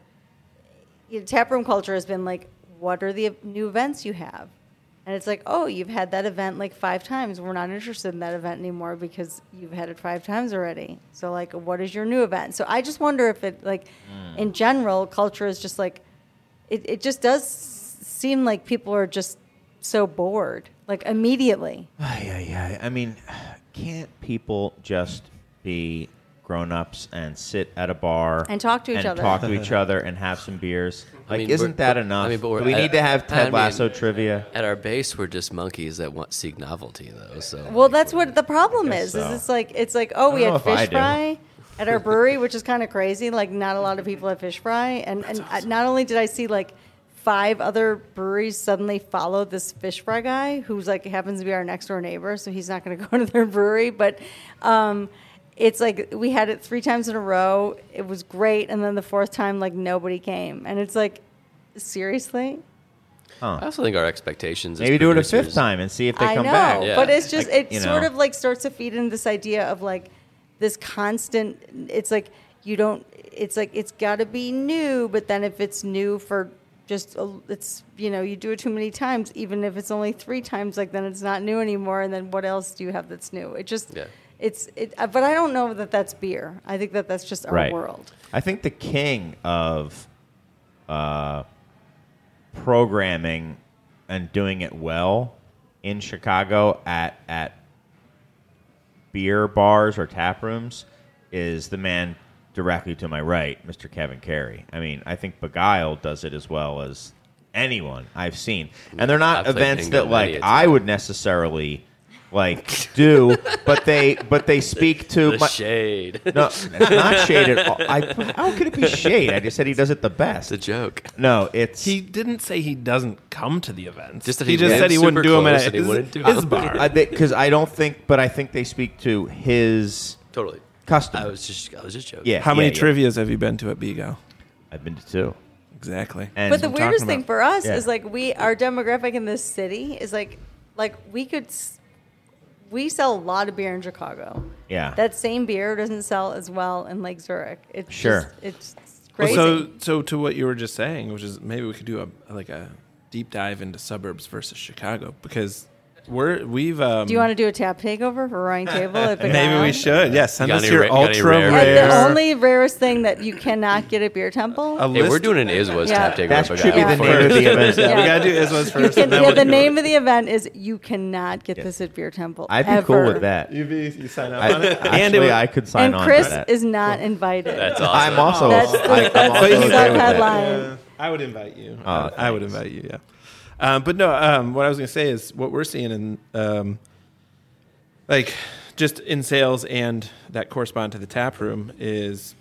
you know, tap room culture has been like, what are the new events you have? And it's like, oh, you've had that event like five times. We're not interested in that event anymore because you've had it five times already. So like, what is your new event? So I just wonder if it like, mm. in general, culture is just like, it, it just does seem like people are just so bored, like immediately. Yeah, yeah. I mean, can't people just be grown-ups and sit at a bar and talk to each and other, talk to each other, and have some beers? Like, I mean, isn't that but, enough? I mean, but we're, Do we at, need to have Ted I mean, Lasso trivia? At our base, we're just monkeys that want seek novelty, though. So well, that's what the problem is. so. Is it's like it's like oh, we know had if I fish do. fry at our brewery, which is kind of crazy. Like, not a lot of people have fish fry, and and awesome. Not only did I see like five other breweries suddenly follow this fish fry guy, who's like happens to be our next door neighbor, so he's not going to go to their brewery, but. Um, It's like we had it three times in a row. It was great, and then the fourth time, like nobody came, and it's like, seriously. Huh. I also think our expectations. Maybe as do it a producers- fifth time and see if they I come know, back. Yeah. but it's just Like, it you sort know. of like starts to feed into this idea of like this constant. It's like you don't. It's like it's got to be new, but then if it's new for just a, it's you know you do it too many times, even if it's only three times, like then it's not new anymore. And then what else do you have that's new? It just. Yeah. It's it, uh, but I don't know that that's beer. I think that that's just our Right. world. I think the king of uh, programming and doing it well in Chicago at at beer bars or tap rooms is the man directly to my right, Mister Kevin Carey. I mean, I think Beguile does it as well as anyone I've seen, and they're not I've played events bingo that many like a I time. would necessarily. Like do, but they but they speak to The my, shade. no, it's not shade at all. I, how could it be shade? I just said he does it the best. It's a joke. No, it's He didn't say he doesn't come to the events. Just that he he just lives said he super wouldn't do them close at and he his, wouldn't do his them. bar. because I, don't think, but I think they speak to his Totally. custom. I was just, I was just joking. yeah. How many yeah, yeah. trivias have you been to at Bigo? I've been to two. Exactly. And But the I'm talking weirdest thing about. for us Yeah. is like we our demographic in this city is like like we could s- we sell a lot of beer in Chicago. Yeah. That same beer doesn't sell as well in Lake Zurich. It's Sure. just, it's Well, crazy. so, so to what you were just saying, which is maybe we could do a like a deep dive into suburbs versus Chicago because we're we've. Um, do you want to do a tap takeover for Roaring Table at Maybe Beguile? we should. Yes, send You got us any your ra- got any ultra rare- And rare. the only rarest thing that you cannot get at Beer Temple. a Hey, list- we're doing an Iswas Yeah. tap takeover. That for should be guys. the name of the event. Yeah. We gotta do Iswas You first. can, and then yeah, we'll the do name it. of the event is you cannot get this at Beer Temple. I'd be ever. cool with that. You, be, you sign up I, on it, and it actually, would- I could sign And on Chris to that. is not invited. That's awesome. I'm also. That's the, I, I'm that's also the okay with that. sub-headline. Uh, I would invite you. Oh, I, I would thanks. invite you. Yeah. Um, but no, um, what I was going to say is what we're seeing in, um, like, just in sales and that correspond to the tap room is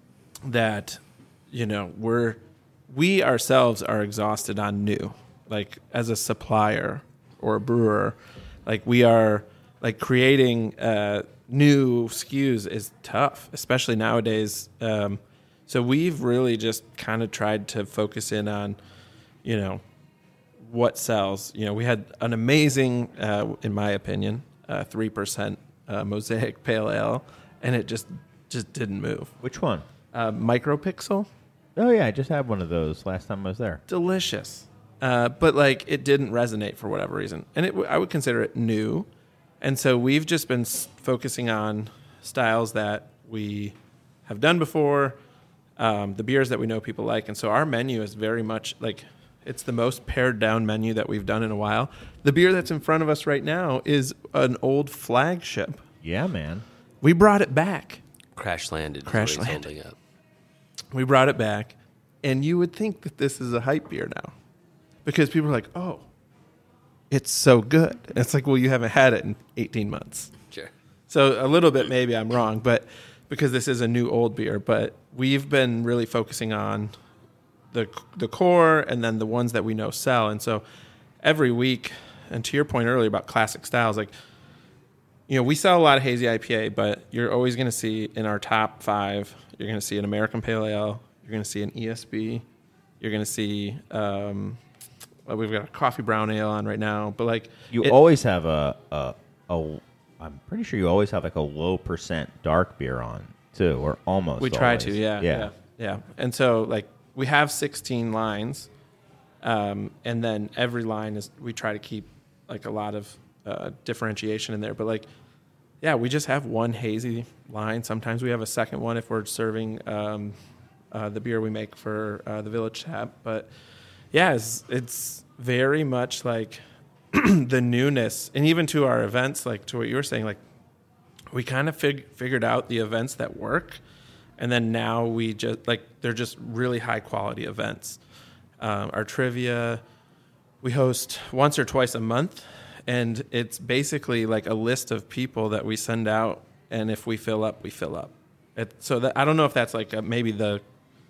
that, you know, we're we ourselves are exhausted on new. Like as a supplier or a brewer, like we are like creating uh, new S K Us is tough, especially nowadays. Um, so we've really just kind of tried to focus in on, you know, what sells. You know, we had an amazing, uh, in my opinion, uh, three percent uh, Mosaic Pale Ale, and it just just didn't move. Which one? Uh, Micropixel, Oh yeah, I just had one of those last time I was there. delicious, uh, but like it didn't resonate for whatever reason, and it, I would consider it new, and so we've just been s- focusing on styles that we have done before, um, the beers that we know people like, and so our menu is very much like it's the most pared down menu that we've done in a while. The beer that's in front of us right now is an old flagship. Yeah, man. We brought it back. Crash landed. is Crash what he's landed. holding up. We brought it back, and you would think that this is a hype beer now, because people are like, "Oh, it's so good." And it's like, well, you haven't had it in eighteen months, Sure. so a little bit maybe I'm wrong, but because this is a new old beer, but we've been really focusing on the the core and then the ones that we know sell, and so every week, and to your point earlier about classic styles, like. You know, we sell a lot of hazy I P A, but you're always going to see in our top five, you're going to see an American Pale Ale, you're going to see an E S B, you're going to see, um, well, we've got a Coffee Brown Ale on right now, but like You it- always have a, a a I'm pretty sure you always have like a low percent dark beer on too, or almost. we try always. to, yeah, yeah. yeah, yeah. And so like we have sixteen lines, um, and then every line is we try to keep like a lot of uh, differentiation in there, but like. Yeah, we just have one hazy line. Sometimes we have a second one if we're serving um, uh, the beer we make for uh, the Village Tap. But yeah, it's, it's very much like the newness. And even to our events, like to what you were saying, like we kind of fig- figured out the events that work. And then now we just, like, they're just really high quality events. Um, our trivia, we host once or twice a month. And it's basically like a list of people that we send out, and if we fill up, we fill up. It, so that, I don't know if that's like a, maybe the,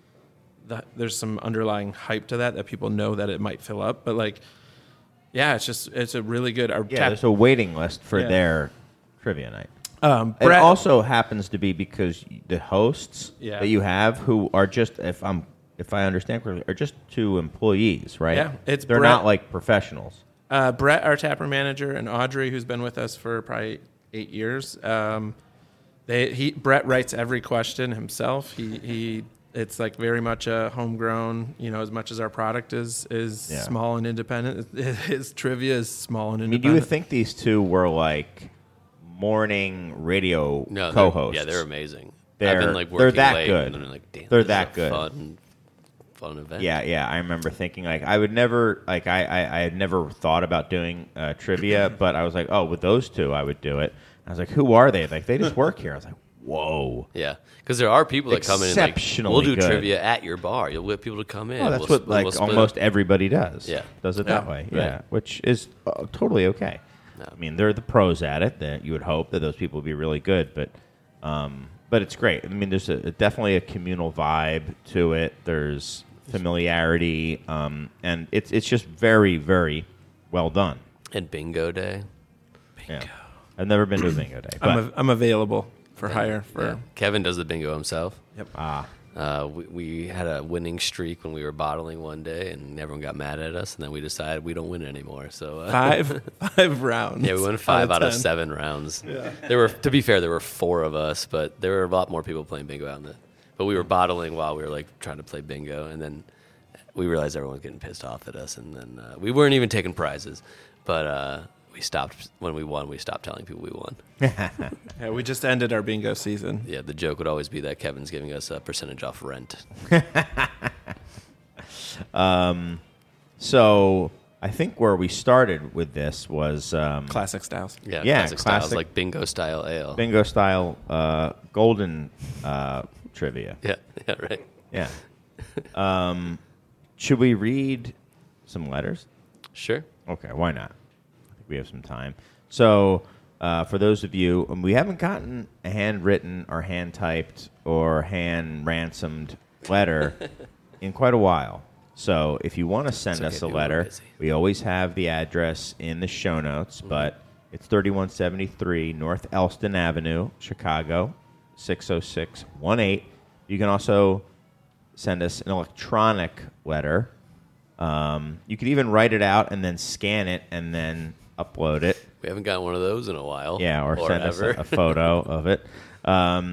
the there's some underlying hype to that that people know that it might fill up, but like, yeah, it's just it's a really good. Our Yeah, tap, there's a waiting list for Yeah. their trivia night. um, It Brett, also happens to be because the hosts Yeah. that you have, who are just, if I'm, if I understand correctly, are just two employees, right? Yeah, it's they're Brett- not like professionals. Uh, Brett, our tapper manager, and Audrey, who's been with us for probably eight years. Um, they he Brett writes every question himself. He he. It's like very much a homegrown. You know, as much as our product is is Yeah. small and independent, his trivia is small and I mean, do independent. you think these two were like morning radio No, they're- co-hosts? Yeah, they're amazing. They're- I've been like they're working that late, good. and they're like, damn, They're this is that a good. Fun, fun event. Yeah, yeah. I remember thinking like I would never like I I, I had never thought about doing uh, trivia, but I was like, oh, with those two, I would do it. I was like, who are they? Like they just work here. I was like, whoa. Yeah, because there are people that come in and like, Exceptionally we'll do good. trivia at your bar. You'll get people to come in. Oh, that's We'll- what like we'll split almost up. everybody does. Yeah. does it Yeah, that way. right. Yeah, which is uh, totally okay. Yeah. I mean, they're the pros at it. That you would hope that those people would be really good, but um, but it's great. I mean, there's a, definitely a communal vibe to it. There's familiarity, um, and it's it's just very very well done. And bingo day. Yeah. I've never been to a bingo day, but I'm a, I'm available for hire for. Yeah. Kevin does the bingo himself. Yep. ah, Uh, we, we had a winning streak when we were bottling one day, and everyone got mad at us. And then we decided we don't win anymore. So uh, Five five rounds. yeah, we won five out of, ten. seven rounds. There were, to be fair, there were four of us, but there were a lot more people playing bingo out in the. But we were bottling while we were like trying to play bingo, and then we realized everyone was getting pissed off at us, and then uh, we weren't even taking prizes, but uh, we stopped when we won. We stopped telling people we won. Yeah, we just ended our bingo season. Yeah, the joke would always be that Kevin's giving us a percentage off rent. so I think where we started with this was um, Classic styles. Yeah, Yeah, classic, styles classic. like bingo style ale. bingo style uh, golden uh, trivia. Yeah, yeah, right. Yeah. Um, should we read some letters? Sure. Okay, why not? I think we have some time. So, uh, for those of you, um, we haven't gotten a handwritten or hand typed or hand ransomed letter in quite a while. So, if you want to send It's okay, us a people are letter, busy. we always have the address in the show notes, Mm-hmm. but it's thirty-one seventy-three North Elston Avenue, Chicago, six oh six one eight. You can also send us an electronic letter. Um, you could even write it out and then scan it and then upload it. We haven't gotten one of those in a while. Yeah, or, send ever. us a, a photo of it. Um,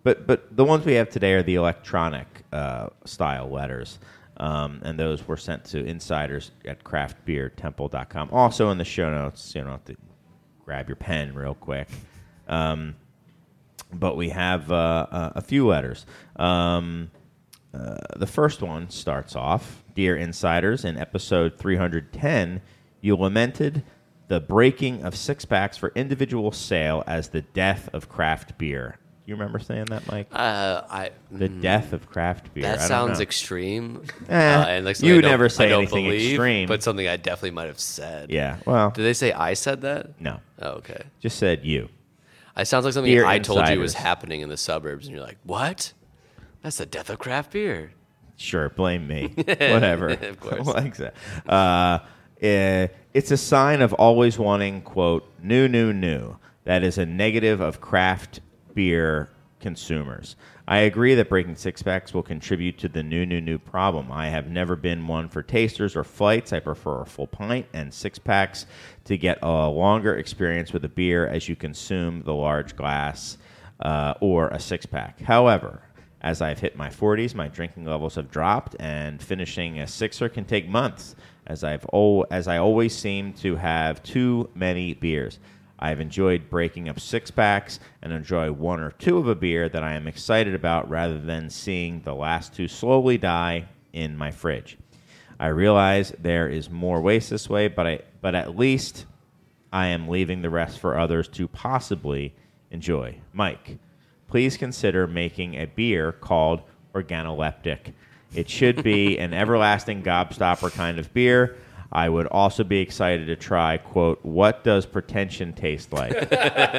but but the ones we have today are the electronic uh, style letters, um, and those were sent to insiders at craft beer temple dot com. Also in the show notes, you don't have to grab your pen real quick. Um, but we have uh, uh, a few letters. Um, uh, the first one starts off, Dear Insiders, in episode three hundred ten, you lamented the breaking of six-packs for individual sale as the death of craft beer. You remember saying that, Mike? Uh, I The mm, death of craft beer. I that don't sounds know. extreme. Eh, uh, and like something you I don't- never say I don't anything believe, extreme. but something I definitely might have said. Yeah, well, Did they say I said that? no. Oh, okay. Just said you. It sounds like something Beer I told you was insiders. happening in the suburbs, and you're like, "What? That's the death of craft beer." Sure, blame me. Whatever. Of course. Like that. Uh, eh, it's a sign of always wanting, quote, new, new, new. That is a negative of craft beer consumers. I agree that breaking six-packs will contribute to the new, new, new problem. I have never been one for tasters or flights. I prefer a full pint and six-packs to get a longer experience with a beer as you consume the large glass uh, or a six-pack. However, as I've hit my forties, my drinking levels have dropped, and finishing a sixer can take months, as I've o- as I always seem to have too many beers. I've enjoyed breaking up six-packs and enjoy one or two of a beer that I am excited about rather than seeing the last two slowly die in my fridge. I realize there is more waste this way, but I but at least I am leaving the rest for others to possibly enjoy. Mike, please consider making a beer called Organoleptic. It should be an everlasting gobstopper kind of beer. I would also be excited to try, quote, what does pretension taste like?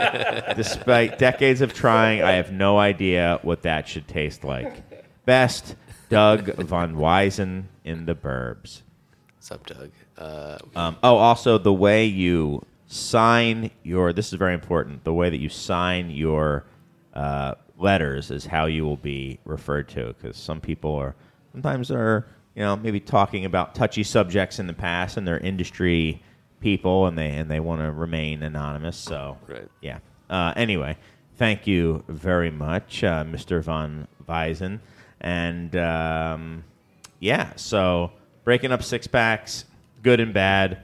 Despite decades of trying, I have no idea what that should taste like. Best, Doug Von Weisen in the Burbs. What's up, Doug? Uh, Um, oh, also, the way you sign your, this is very important, the way that you sign your uh, letters is how you will be referred to, because some people are, sometimes are, you know, maybe talking about touchy subjects in the past, and they're industry people, and they and they want to remain anonymous. So, Right. yeah. Uh, anyway, thank you very much, uh, Mister Von Weisen, and um, yeah. So breaking up six packs, good and bad.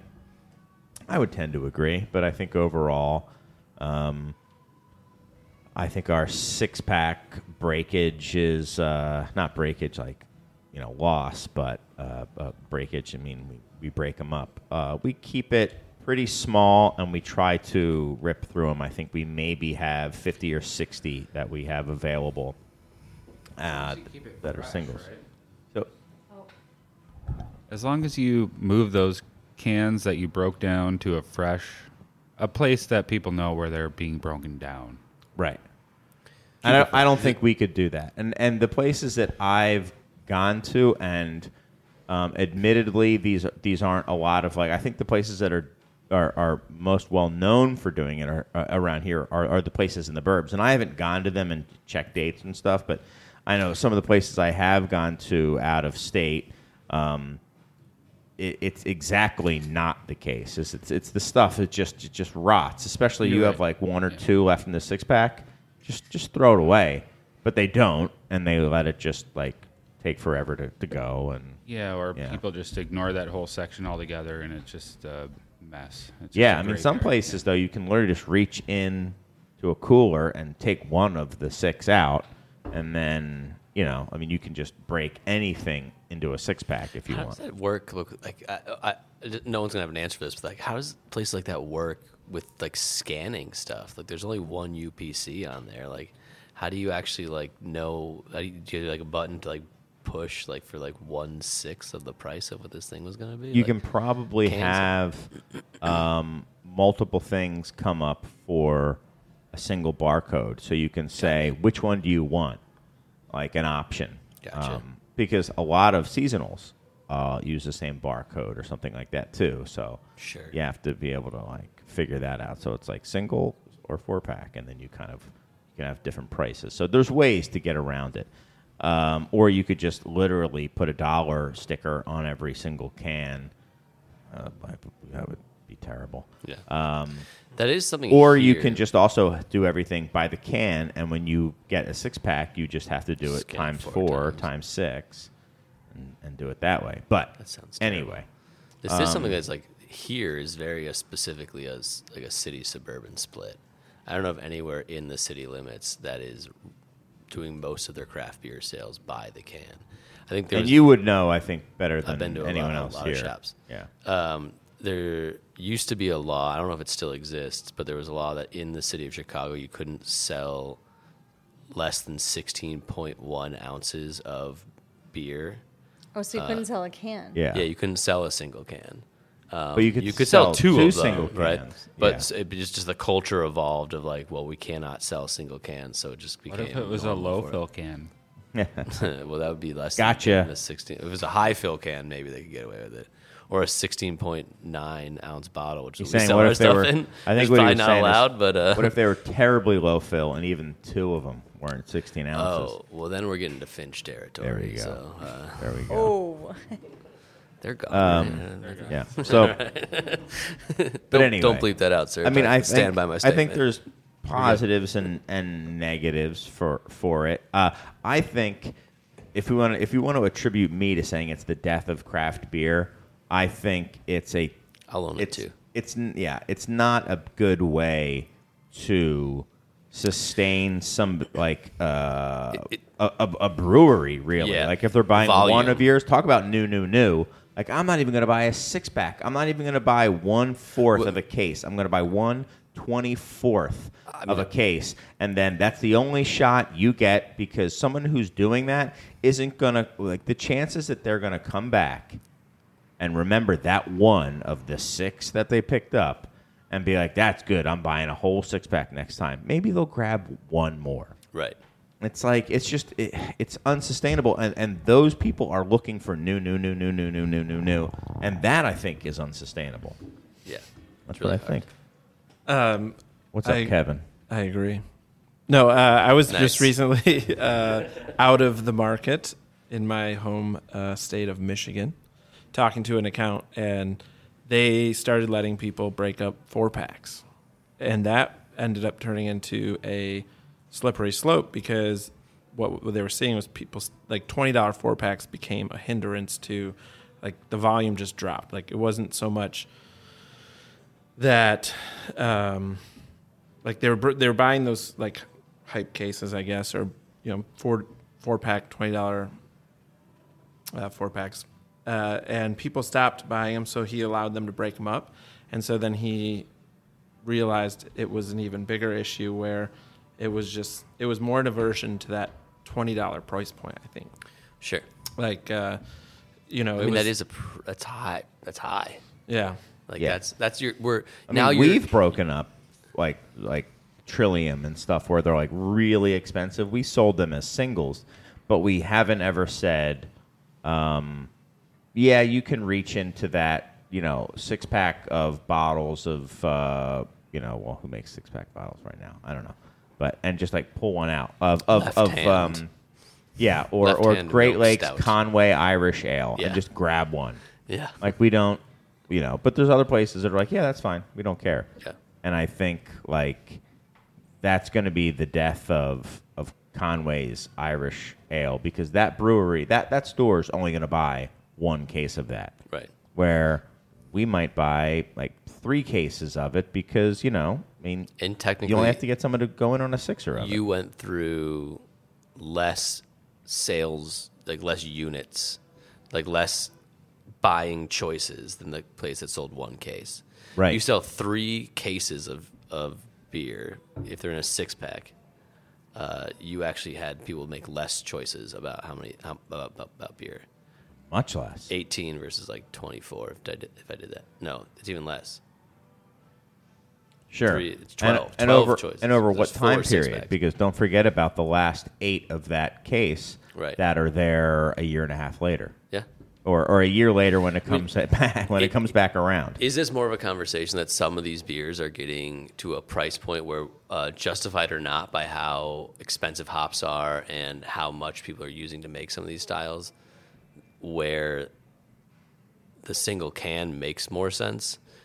I would tend to agree, but I think overall, um, I think our six pack breakage is uh, not breakage like, you know, loss, but uh, uh, breakage. I mean, we, we break them up. Uh, we keep it pretty small, and we try to rip through them. I think we maybe have fifty or sixty that we have available uh, that are singles. So, As long as you move those cans that you broke down to a fresh, a place that people know where they're being broken down. right. I don't, I don't think we could do that. And and the places that I've gone to, and um, admittedly, these these aren't a lot of, like, I think the places that are are, are most well known for doing it are, uh, around here are, are the places in the burbs. And I haven't gone to them and checked dates and stuff, but I know some of the places I have gone to out of state, um, it, it's exactly not the case. It's, it's it's the stuff that just it just rots. Especially you You're have right. like one or two left in the six pack. Just just throw it away. But they don't, and they let it just like take forever to, to go. And Yeah, or Yeah. people just ignore that whole section altogether, and it's just a mess. It's just yeah, a I mean, great some area. places though you can literally just reach in to a cooler and take one of the six out, and then you know, I mean, you can just break anything into a six pack if you how want. does that work? Look, like, I, I, no one's gonna have an answer for this, but like, how does places like that work with like scanning stuff? Like, there's only one U P C on there. Like, how do you actually like know? How do you, do you have, like a button to like push like for like one sixth of the price of what this thing was gonna be? You Like, can probably cans have um, multiple things come up for a single barcode, so you can say which one do you want, like an option. Gotcha. Um, because a lot of seasonals uh, use the same barcode or something like that too. So Sure. you have to be able to like figure that out. So it's like single or four pack, and then you kind of you can have different prices. So there's ways to get around it. Um, or you could just literally put a dollar sticker on every single can. Uh, I, I would be terrible. Yeah. Um, that is something. or you here. can just also do everything by the can, and when you get a six pack, you just have to do it Scan times four four, times. times six, and, and do it that way. But That sounds terrible. anyway, This is something that's like here is very uh, specifically as like a city suburban split. I don't know of anywhere in the city limits that is doing most of their craft beer sales by the can. I think there's and you would know, I think, better than I've been to a anyone lot, else a lot here. of shops. Yeah. Um, there used to be a law. I don't know if it still exists, but there was a law that in the city of Chicago you couldn't sell less than sixteen point one ounces of beer. Oh, so you couldn't sell a can. Yeah. Yeah, you couldn't sell a single can. Um, But you could sell, sell two, two of them, single right? cans. But Yeah. s- it just, just the culture evolved of like, well, we cannot sell single cans, so it just became. What if it was a normal low for it. fill can? Well, that would be less. Gotcha. Than the sixteen. If it was a high fill can, maybe they could get away with it, or a sixteen point nine ounce bottle, which He's we saying, sell what our if they stuff were? in. I think It's what he probably was not saying is, allowed, but uh, what if they were terribly low fill, and even two of them weren't sixteen ounces? oh, well, then we're getting to Finch territory. There we go. So uh, There we go. Oh. they're gone. Um, man. Yeah. So, but don't, anyway, don't bleep that out, sir. I mean, I stand think, by my I statement. think there's positives and, and negatives for for it. Uh, I think if we want to if you want to attribute me to saying it's the death of craft beer, I think it's a I'll own it it's too. it's n- yeah, it's not a good way to sustain some like uh, It- it- a, a, a brewery really. Yeah. Like if they're buying Volume. one of yours, talk about new, new, new. Like I'm not even going to buy a six pack. I'm not even going to buy one fourth Well- of a case. I'm going to buy one twenty fourth I of mean- a case, and then that's the only shot you get because someone who's doing that isn't going to like the chances that they're going to come back and remember that one of the six that they picked up and be like, that's good. I'm buying a whole six pack next time. Maybe they'll grab one more. Right. It's like it's just it, it's unsustainable, and, and those people are looking for new, new, new, new, new, new, new, new, new, and that I think is unsustainable. Yeah. That's It's really what I think. Um, What's up, I- Kevin? I agree. No, uh, I was Nice. just recently uh, out of the market in my home uh, state of Michigan, talking to an account, and they started letting people break up four packs, and that ended up turning into a slippery slope because what what they were seeing was people like twenty dollar four packs became a hindrance to, like the volume just dropped. Like it wasn't so much that. Um, Like they were br- they were buying those like hype cases, I guess, or you know four four pack twenty dollar uh, four packs, uh, and people stopped buying them. So he allowed them to break them up, and so then he realized it was an even bigger issue where it was just it was more diversion to that twenty dollar price point. I think, Sure. like uh, you know, I it mean, was, that is a pr- that's high. That's high. yeah. Like Yeah. that's that's your we're I now mean, you're we've broken up like like Trillium and stuff where they're like really expensive. We sold them as singles, but we haven't ever said, um, yeah, you can reach into that, you know, six pack of bottles of, uh, you know, well, who makes six pack bottles right now? I don't know, but and just like pull one out of of Left of hand. um, yeah, or Left or hand Great milk Lakes stout. Conway Irish Ale Yeah. and just grab one. yeah. Like we don't, you know, but there's other places that are like, yeah, that's fine. We don't care. Yeah. And I think like that's going to be the death of of Conway's Irish Ale because that brewery, that that store is only going to buy one case of that. Right. Where we might buy like three cases of it because you know, I mean, And technically, you only have to get someone to go in on a sixer of you it. went through less sales, like less units, like less buying choices than the place that sold one case. Right. You sell three cases of, of beer if they're in a six pack. Uh, you actually had people make less choices about how many how, about, about, about beer. Much less. eighteen versus like twenty-four if I did, if I did that. No, it's even less. Sure. Three- it's And- twelve. and, twelve over choices. and over There's what four time six period? packs. Because don't forget about the last eight of that case Right. that are there a year and a half later, Yeah. or or a year later when it comes back when it, it- comes back around. Is this more of a conversation that some of these beers are getting to a price point where, uh, justified or not, by how expensive hops are and how much people are using to make some of these styles, where the single can makes more sense,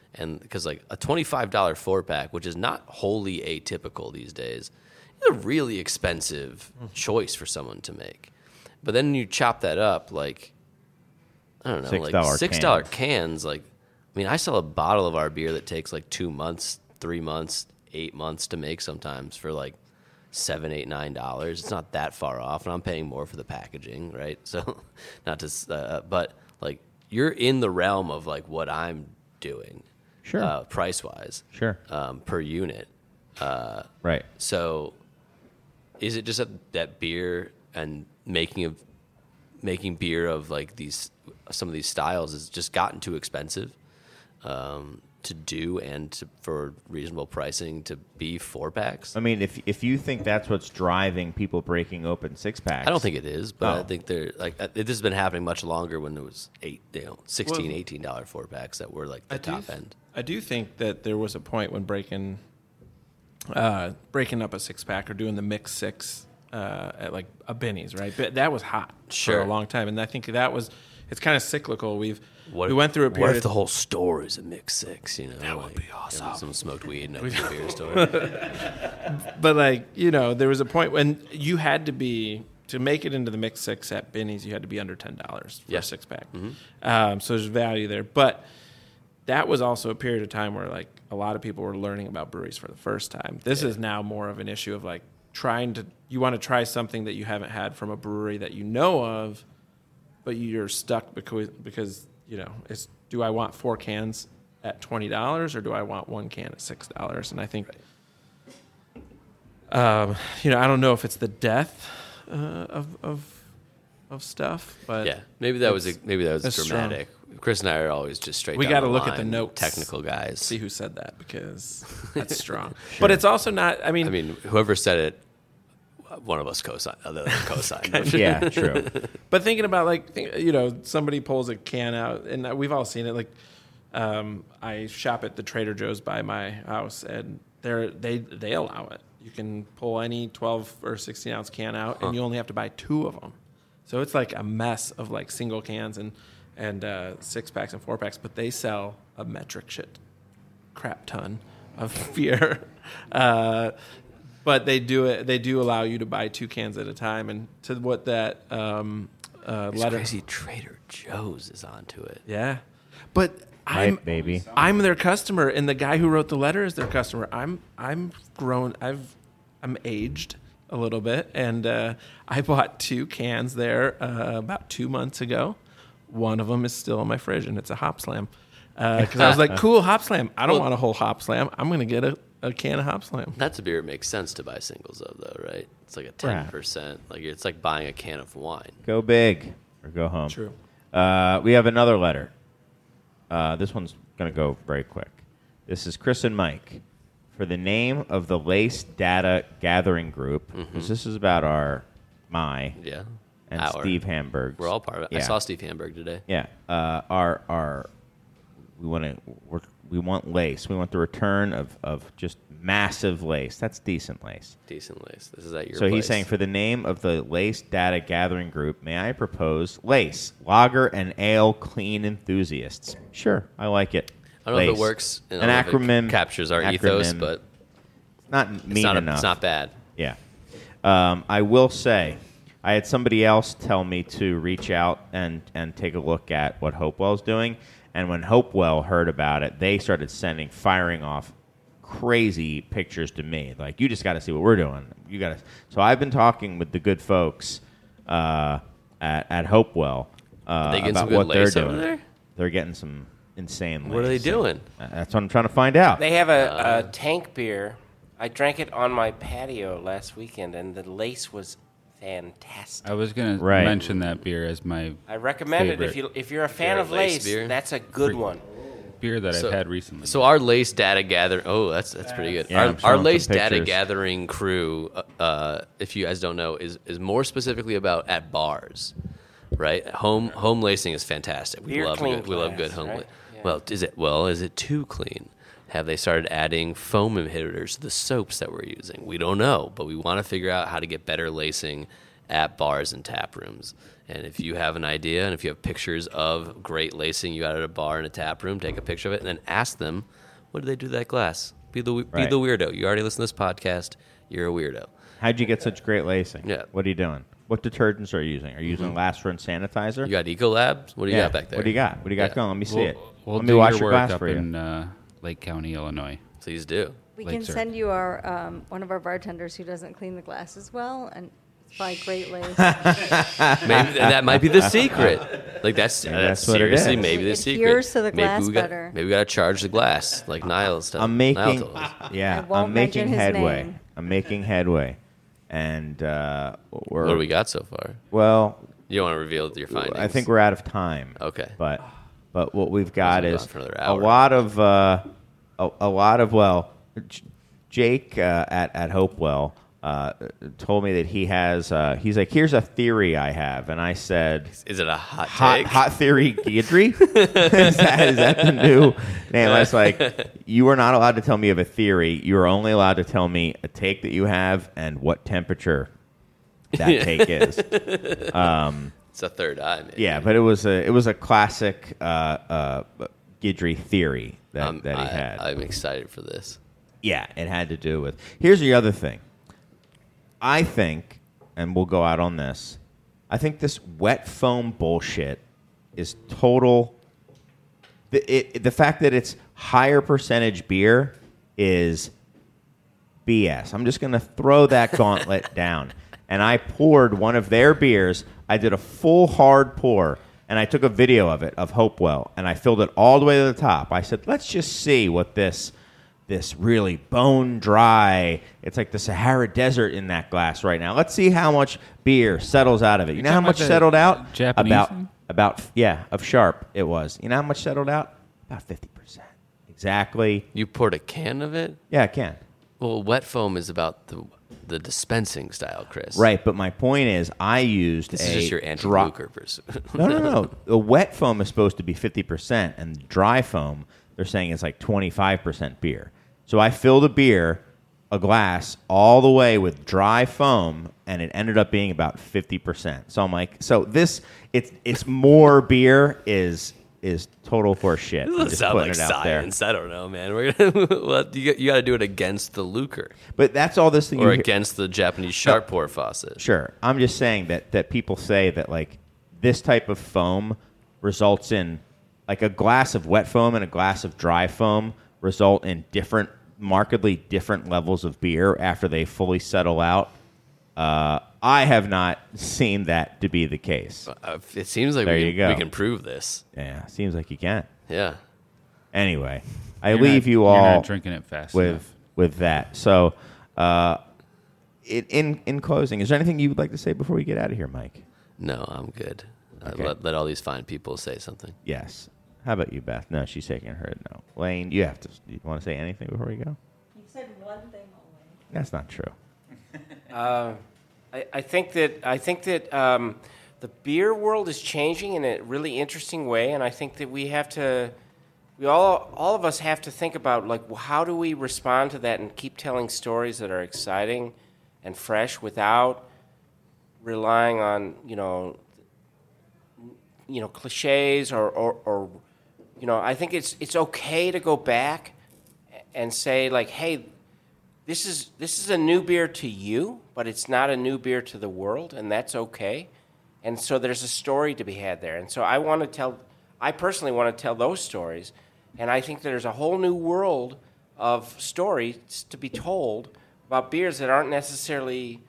And because like a twenty-five dollar four pack, which is not wholly atypical these days, is a really expensive choice for someone to make. But then you chop that up, like, I don't know, six dollar like six dollar cans. Like, I mean, I sell a bottle of our beer that takes like two months, three months, eight months to make sometimes for like seven, eight, nine dollars. It's not that far off, and I'm paying more for the packaging, right? So, not to, uh, but like you're in the realm of like what I'm doing, Sure. uh, price wise, Sure. um, per unit. Uh, Right. so, is it just that, that beer and making of making beer of like these some of these styles has just gotten too expensive um, to do and to, for reasonable pricing to be four packs? I mean, if if you think that's what's driving people breaking open six packs, I don't think it is, but Oh. I think they're like uh, this has been happening much longer when there was eight, you know, sixteen, Well, eighteen dollar four packs that were like the I do top th- end. I do think that there was a point when breaking, uh, breaking up a six pack or doing the mix six uh, at like a Benny's, right? But that was hot for Sure. a long time, and I think that was it's kind of cyclical. We've What we if- went through a What period. if the whole store is a mix six? You know, that would be awesome. Some smoked weed in a beer store. But like you know, there was a point when you had to be to make it into the mix six at Benny's. You had to be under ten dollars for Yeah. a six pack. Um, so there's value there, but that was also a period of time where like a lot of people were learning about breweries for the first time. This is now more of an issue of like trying to you want to try something that you haven't had from a brewery that you know of, but you're stuck because because you know it's do I want four cans at twenty dollars or do I want one can at six dollars? And I think. Um, you know, I don't know if it's the death uh, of of of stuff, but Yeah, maybe that was it's- maybe that was it's strong. dramatic. Chris and I are always just straight. We got gotta to look at the notes. Technical guys. See who said that because that's strong. But it's also not. I mean, I mean, whoever said it, one of us co-signed. Other than co-signed. Yeah, true. but thinking about like think- you know somebody pulls a can out, and we've all seen it. Like um, I shop at the Trader Joe's by my house, and they're they they allow it. You can pull any twelve or sixteen ounce can out, and you only have to buy two of them. So it's like a mess of like single cans and and uh, six packs and four packs, but they sell a metric shit crap ton of beer. Uh, but they do it. They do allow you to buy two cans at a time, and to what that um, uh, It's letter. crazy. Trader Joe's is onto it. Yeah, but I'm Right, baby. I'm their customer, and the guy who wrote the letter is their customer. I'm I'm grown. I've I'm aged a little bit, and uh, I bought two cans there uh, about two months ago. One of them is still in my fridge, and it's a Hop Slam. Because I was like, cool, Hop Slam. I don't Well- want a whole Hop Slam. I'm going to get a, a can of Hop Slam. That's a beer it makes sense to buy singles of, though, right? It's like a ten percent. Like it's like buying a can of wine. Go big or go home. True. Uh, we have another letter. Uh, this one's going to go very quick. This is Chris and Mike. For the name of the Lace Data Gathering Group, 'cause this is about our, my, Yeah. and Our- Steve Hamburg. We're all part of it. I Yeah. saw Steve Hamburg today. Yeah, uh, our our we want to we want lace. We want the return of, of just massive lace. That's decent lace. Decent lace. This is at your So he's place. saying for the name of the Lace Data Gathering Group, may I propose Lace Lager and Ale Clean Enthusiasts? Sure, I like it. I don't know if Lace. it works. I don't An know if it acronym captures our ethos, acronym. but Not it's mean not, a, enough. it's not bad. Yeah. Um, I will say, I had somebody else tell me to reach out and, and take a look at what Hopewell's doing. And when Hopewell heard about it, they started sending, firing off crazy pictures to me. Like, you just got to see what we're doing. You got to. So I've been talking with the good folks uh, at, at Hopewell uh, they getting about some good what they're lace over doing. there? They're getting some insane lace. What are they doing? Uh, That's what I'm trying to find out. They have a, a tank beer. I drank it on my patio last weekend, and the lace was fantastic. I was gonna Right. mention that beer as my I recommend it if favorite you if you're a fan you're a of lace lace. beer? That's a good one. beer that So- I've had recently. So our lace data gather. Oh, that's that's pretty good. Yeah, I'm our our showing some lace data pictures. gathering crew, uh, uh, if you guys don't know, is is more specifically about at bars, right? Home home lacing is fantastic. We Beer love clean good, we love good glass, home. right? la- Yeah. Well, is it well? Is it too clean? Have they started adding foam inhibitors to the soaps that we're using? We don't know, but we want to figure out how to get better lacing at bars and tap rooms. And if you have an idea and if you have pictures of great lacing you got at a bar and a tap room, take a picture of it and then ask them, what did they do to that glass? Be the be Right. the weirdo. You already listen to this podcast. You're a weirdo. How'd you get such great lacing? Yeah. What are you doing? What detergents are you using? Are you using Last Rinse sanitizer? You got Ecolab? What do you yeah. got back there? What do you got? What do you got Yeah. going? Let me see We'll, it. we'll Let do me wash your your work glass up for you. in uh, Lake County, Illinois. Please do. We Lake can Zurich. send you our um, one of our bartenders who doesn't clean the glasses well, and it's by Great Lace. Maybe that might be the secret. Like that's, Maybe that's that's what it seriously is. maybe the It secret. adheres to the maybe glass we got, better. Maybe we got to charge the glass like Niles. I'm Niall making, told us. yeah, I won't I'm mention making his headway. name. I'm making headway, and uh, we're What do we got so far? well. You don't want to reveal your findings? I think we're out of time. Okay. But but what we've got We've is gone for another a hour. lot of uh, a, a lot of well, J- Jake uh, at at Hopewell uh, told me that he has. Uh, he's like, here's a theory I have, and I said, Is it a hot hot take? hot theory Guidry? is, that, is that the new name? I was like, you are not allowed to tell me of a theory. You are only allowed to tell me a take that you have and what temperature that take is. It's a third eye, man. Yeah, but it was a it was a classic uh, uh, Guidry theory that, Um, that he I, had. I'm excited for this. yeah, it had to do with. Here's the other thing. I think, and we'll go out on this. I think this wet foam bullshit is total. The, it, the fact that it's higher percentage beer is B S. I'm just going to throw that gauntlet down. And I poured one of their beers. I did a full hard pour, and I took a video of it, of Hopewell, and I filled it all the way to the top. I said, let's just see what this this really bone dry, it's like the Sahara Desert in that glass right now. Let's see how much beer settles out of it. You know how talking much about the settled out? Japanese About, thing? about, yeah, of Sharp it was. You know how much settled out? About fifty percent. Exactly. You poured a can of it? Yeah, I can. Well, wet foam is about the the dispensing style, Chris. Right, but my point is, I used This a is just your dry- anti-Luker person. No, no, no. The wet foam is supposed to be fifty percent, and dry foam, they're saying it's like twenty-five percent beer. So I filled a beer, a glass, all the way with dry foam, and it ended up being about fifty percent. So I'm like, so this, it's it's more beer is is total horse shit. It I'm doesn't just sound putting like it out there. science. I don't know, man. We're gonna, well, you, you got to do it against the Luker But that's all this thing or you hear- against the Japanese sharp pour faucet. Sure. I'm just saying that, that people say that, like, this type of foam results in, like, a glass of wet foam and a glass of dry foam result in different, markedly different levels of beer after they fully settle out. Uh, I have not seen that to be the case. Uh, it seems like There we you can, go. we can prove this. Yeah, seems like you can. Yeah. Anyway, I You're leave not- you you're all not drinking it fast with enough. with that. So, uh, it, in in closing, is there anything you would like to say before we get out of here, Mike? No, I'm good. Uh, Okay. let, let all these fine people say something. Yes. How about you, Beth? No, she's shaking her head no. Lane, you have to. You want to say anything before we go? You said one thing only. That's not true. Uh, I, I think that I think that um, the beer world is changing in a really interesting way, and I think that we have to, we all all of us have to think about like well, how do we respond to that and keep telling stories that are exciting and fresh without relying on you know you know cliches or, or, or you know I think it's it's okay to go back and say like hey. This is this is a new beer to you, but it's not a new beer to the world, and that's okay. And so there's a story to be had there. And so I want to tell, I personally want to tell those stories, and I think there's a whole new world of stories to be told about beers that aren't necessarily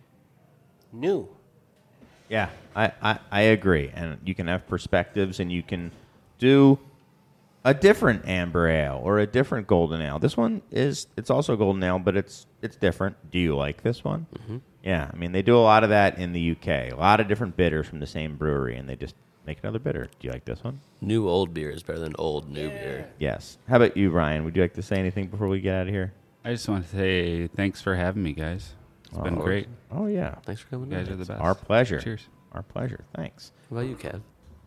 new. Yeah, I, I, I agree. And you can have perspectives, and you can do a different amber ale or a different golden ale. This one is it's also golden ale, but it's it's different. Do you like this one? Mm-hmm. Yeah, I mean they do a lot of that in the U K. A lot of different bitters from the same brewery, and they just make another bitter. Do you like this one? New old beer is better than old new beer. Yes. How about you, Ryan? Would you like to say anything before we get out of here? I just want to say thanks for having me, guys. It's been Oh, great. Oh yeah, Thanks for coming You guys in. are the best. our pleasure. Cheers. Our pleasure. Thanks. How about you, Kev?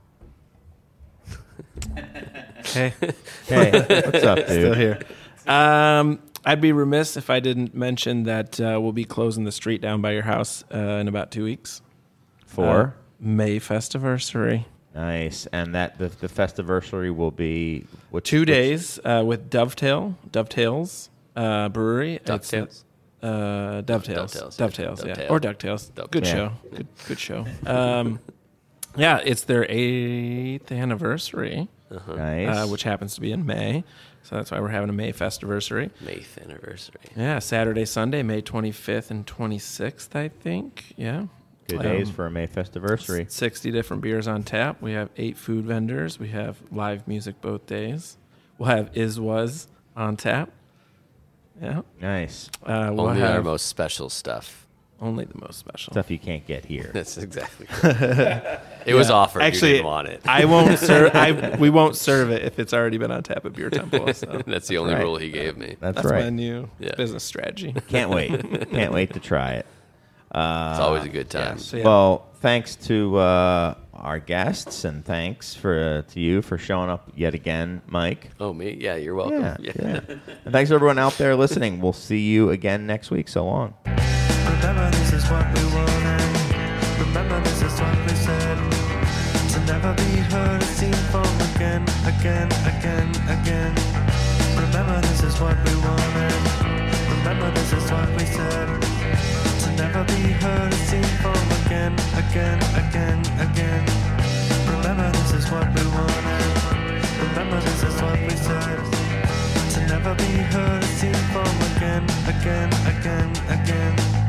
Hey, Hey, what's up, dude? still here. Um, I'd be remiss if I didn't mention that uh, we'll be closing the street down by your house uh, in about two weeks. For? Uh, May Festiversary. Nice. And that the, the Festiversary will be which, Two which- days uh, with Dovetail, Dovetails uh, Brewery. It's, DuckTales? Uh, Dovetails. DuckTales. Dovetails, yeah. Dovetail. Or DuckTales. Dovetail. Good Yeah. show. Good, good show. Um, yeah, it's their eighth anniversary, Nice. uh, which happens to be in May. So that's why we're having a May Festiversary. eighth anniversary. Yeah, Saturday, Sunday, May twenty-fifth and twenty-sixth, I think. Yeah. Good Um, days for a May Festiversary. sixty different beers on tap. We have eight food vendors. We have live music both days. We'll have Is Was on tap. Yeah. Nice. Uh, we'll Only our have most special stuff. only the most special. Stuff you can't get here. That's exactly correct. It was offered. Actually, you didn't want it. I won't serve. I we won't serve it if it's already been on tap at Beer Temple. So That's the only right. rule he gave me. That's, that's right. my new Yeah. business strategy. Can't wait. Can't wait to try it. Uh, It's always a good time. So, yeah. Well, thanks to uh, our guests, and thanks for uh, to you for showing up yet again, Mike. Oh, me? Yeah, you're welcome. Yeah, yeah. And thanks to everyone out there listening. We'll see you again next week. So long. Remember this is what we wanted. Remember this is what we said. To never be heard or seen from again, again, again, again. Remember this is what we wanted. Remember this is what we said. To never be heard or seen from again, again, again, again. Remember this is what we wanted. Remember this is what we said. To never be heard or seen from again, again, again, again.